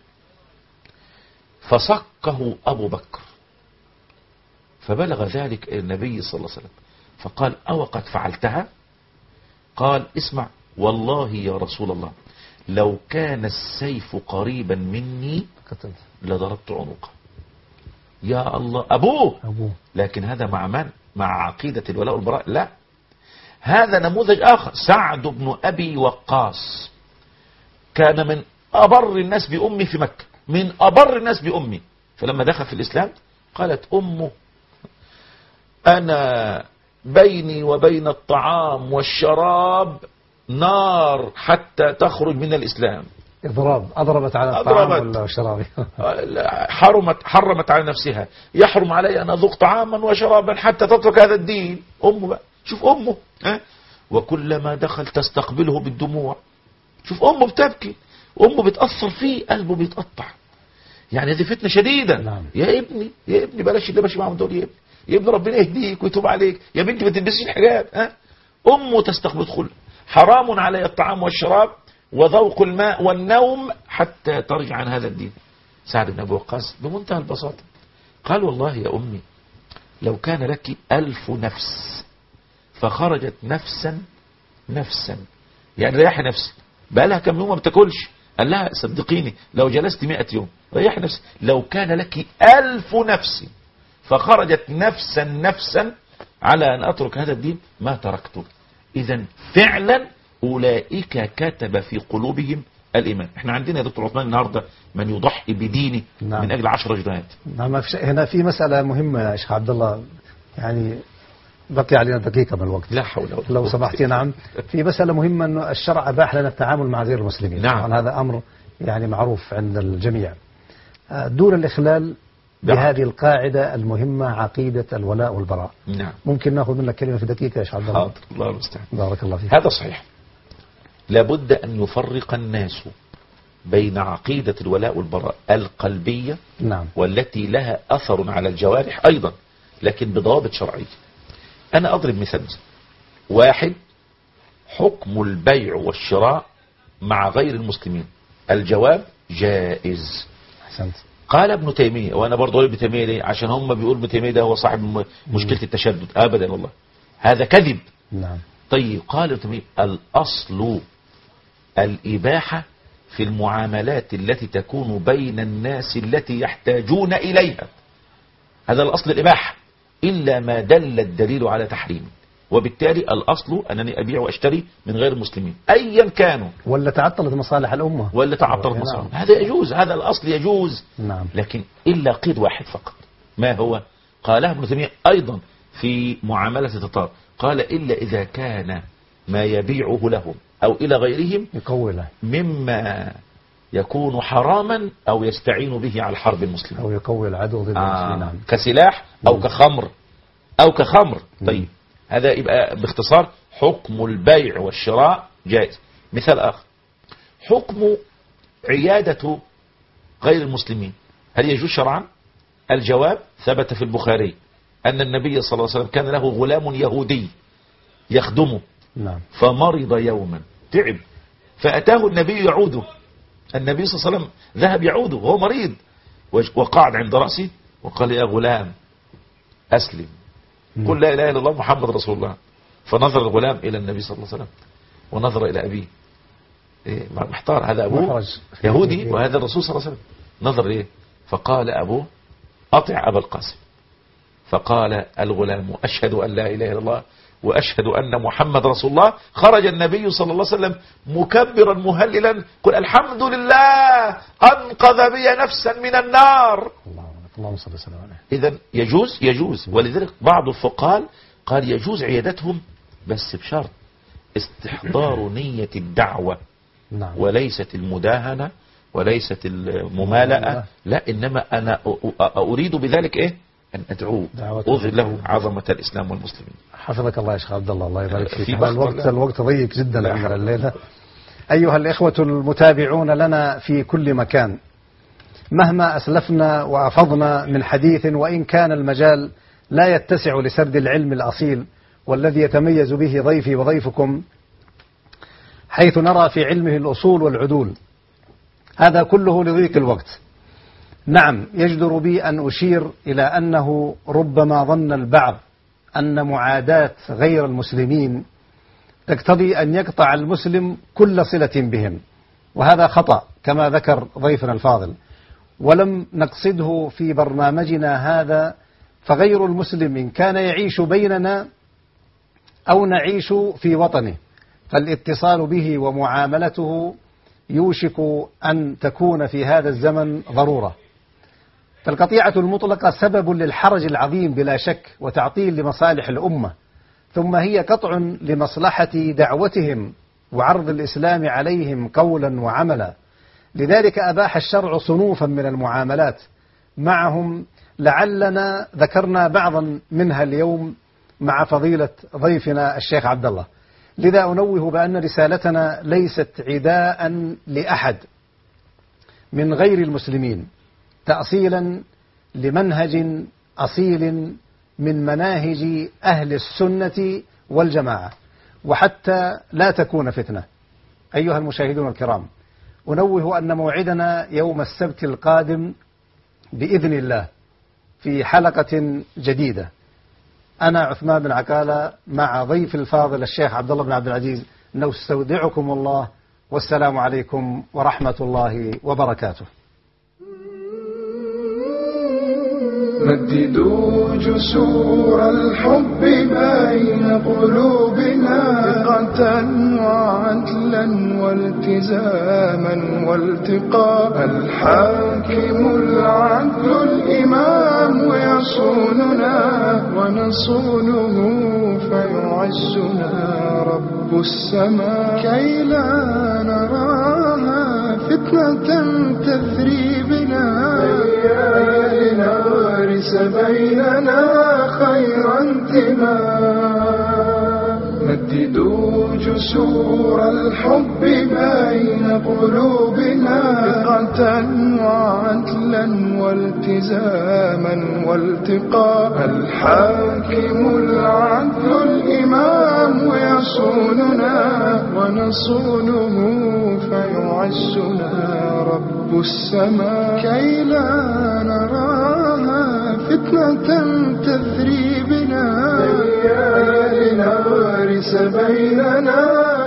فصكه أبو بكر، فبلغ ذلك النبي صلى الله عليه وسلم فقال: أو قد فعلتها؟ قال: اسمع، والله يا رسول الله لو كان السيف قريبا مني لضربت عنقه. يا الله، أبوه. لكن هذا مع من؟ مع عقيدة الولاء والبراء؟ لا، هذا نموذج آخر. سعد بن أبي وقاص كان من أبر الناس بأمي في مكة، من أبر الناس بأمي، فلما دخل في الإسلام قالت أمه: أنا بيني وبين الطعام والشراب نار حتى تخرج من الإسلام. أضربت على الطعام ولا الشراب؟ حرمت على نفسها، يحرم علي أن أذوق طعاما وشرابا حتى تترك هذا الدين. أمه بقى، شوف أمه، وكلما دخل تستقبله بالدموع. شوف أمه بتبكي، أمه بتأثر فيه، قلبه بيتقطع. يعني هذه فتنة شديدة. نعم. يا ابني يا ابني بلاش اللي ماشي معاهم دول، يا ابني يا ابني ربنا يهديك ويتوب عليك، يا بنتي ما تلبسيش الحجاب. أمه تستقبل دخول، حرام علي الطعام والشراب وذوق الماء والنوم حتى ترجع عن هذا الدين. سعد بن أبي وقاص بمنتهى البساطة قال: والله يا أمي لو كان لك 1000 نفس فخرجت نفسا يعني ريح نفسي، بقى لها كم يوم ما بتاكلش، قال لها: صدقيني لو جلست 100 يوم ريح نفسي، لو كان لك 1000 نفس فخرجت نفسا على أن أترك هذا الدين ما تركته. إذن فعلا أولئك كتب في قلوبهم الإيمان. احنا عندنا يا دكتور عثمان النهاردة من يضحي بدينه نعم. من أجل 10 جنيهات. نعم. هنا في مسألة مهمة يا شيخ عبد الله، يعني بقي علينا دقيقة من الوقت، لا حول ولا قوة لو سمحتي. نعم، في مسألة مهمة أنه الشرع أباح لنا التعامل مع غير المسلمين. نعم. هذا أمر يعني معروف عند الجميع دون الإخلال بهذه القاعدة المهمة، عقيدة الولاء والبراء. نعم. ممكن نأخذ منك كلمة في دقيقة يا شيخ عبد الله؟ حاضر، الله المستعان. بارك الله فيك. هذا صحيح، لابد أن يفرق الناس بين عقيدة الولاء والبراء القلبية، نعم، والتي لها أثر على الجوارح أيضا لكن بضوابط شرعية. أنا أضرب مثال. واحد، حكم البيع والشراء مع غير المسلمين، الجواب جائز. أحسنت. قال ابن تيمية، وأنا برضو أقول ابن تيمية ليه؟ عشان هم بيقول ابن تيمية ده هو صاحب مشكلة التشدد. أبدا والله، هذا كذب. نعم. طيب قال ابن تيمية: الأصل الإباحة في المعاملات التي تكون بين الناس التي يحتاجون إليها، هذا الأصل الإباحة، إلا ما دل الدليل على تحريمه، وبالتالي الأصل أنني أبيع وأشتري من غير المسلمين أيا كانوا، ولا تعطلت مصالح الأمة، ولا تعطلت مصالح، هذا يجوز، هذا الأصل يجوز. نعم. لكن إلا قيد واحد فقط. ما هو؟ قاله ابن تيمية أيضا في معاملة التتار، قال: إلا إذا كان ما يبيعه لهم أو إلى غيرهم يقوله مما يكون حراما أو يستعين به على حرب المسلمين، أو يقوي العدو ضد المسلمين. نعم. كسلاح أو كخمر. طيب هذا يبقى باختصار حكم البيع والشراء جائز. مثال آخر، حكم عيادة غير المسلمين، هل يجوز شرعا؟ الجواب: ثبت في البخاري أن النبي صلى الله عليه وسلم كان له غلام يهودي يخدمه، نعم، فمرض يوما، تعب، فأتاه النبي يعوده. النبي صلى الله عليه وسلم ذهب يعوده وهو مريض، وقعد عند رأسه وقال: يا غلام أسلم، قل لا إله إلا الله محمد رسول الله. فنظر الغلام إلى النبي صلى الله عليه وسلم ونظر إلى أبيه، محتار، هذا أبوه يهودي وهذا الرسول صلى الله عليه وسلم، نظر إيه؟ فقال أبوه: أطع أبا القاسم. فقال الغلام: أشهد أن لا إله إلا الله وأشهد أن محمد رسول الله، خرج النبي صلى الله عليه وسلم مكبرا مهللا قل الحمد لله أنقذ بي نفسا من النار. اللهم صل وسلم عليه. إذن يجوز، ولذلك بعض الفقهاء قال يجوز عيادتهم بس بشرط استحضار نية الدعوة، نعم. وليست المداهنة وليست الممالأة، لا، إنما أنا أريد بذلك إيه؟ أن أدعوه أظهر له عظمة الإسلام والمسلمين. حفظك الله يا شيخ عبد الله، الله يبارك فيك. في الوقت ضيق جدا عندنا الليلة. أيها الإخوة المتابعون لنا في كل مكان، مهما أسلفنا وأفضنا من حديث، وإن كان المجال لا يتسع لسرد العلم الأصيل والذي يتميز به ضيفي وضيفكم، حيث نرى في علمه الأصول والعدول، هذا كله لضيق الوقت. نعم، يجدر بي أن أشير إلى أنه ربما ظن البعض أن معاداة غير المسلمين تقتضي أن يقطع المسلم كل صلة بهم، وهذا خطأ كما ذكر ضيفنا الفاضل، ولم نقصده في برنامجنا هذا. فغير المسلم إن كان يعيش بيننا أو نعيش في وطنه، فالاتصال به ومعاملته يوشك أن تكون في هذا الزمن ضرورة. فالقطيعة المطلقة سبب للحرج العظيم بلا شك، وتعطيل لمصالح الأمة، ثم هي قطع لمصلحة دعوتهم وعرض الإسلام عليهم قولا وعملا. لذلك أباح الشرع صنوفا من المعاملات معهم، لعلنا ذكرنا بعضا منها اليوم مع فضيلة ضيفنا الشيخ عبد الله. لذا أنوه بأن رسالتنا ليست عداء لأحد من غير المسلمين، تأصيلا لمنهج أصيل من مناهج أهل السنة والجماعة، وحتى لا تكون فتنة. أيها المشاهدون الكرام، أنوه أن موعدنا يوم السبت القادم بإذن الله في حلقة جديدة، أنا عثمان بن عكالة مع ضيف الفاضل الشيخ عبد الله بن عبد العزيز، نستودعكم الله، والسلام عليكم ورحمة الله وبركاته. مددوا جسور الحب بين قلوبنا، ثقة وعدلا والتزاما والتقاء. الحاكم العدل الإمام يصوننا ونصونه، فيعزنا رب السماء كي لا نراها فتنة تثري بنا. لنغرس بيننا خير انتماء. مددوا جسور الحب بين قلوبنا، ثقة وعدلا والتزاما والتقاء. الحاكم العدل الإمام يصوننا ونصونه، فيعزنا رب السماء كي لا نراها فتنة تثري بنا. لنغرس بيننا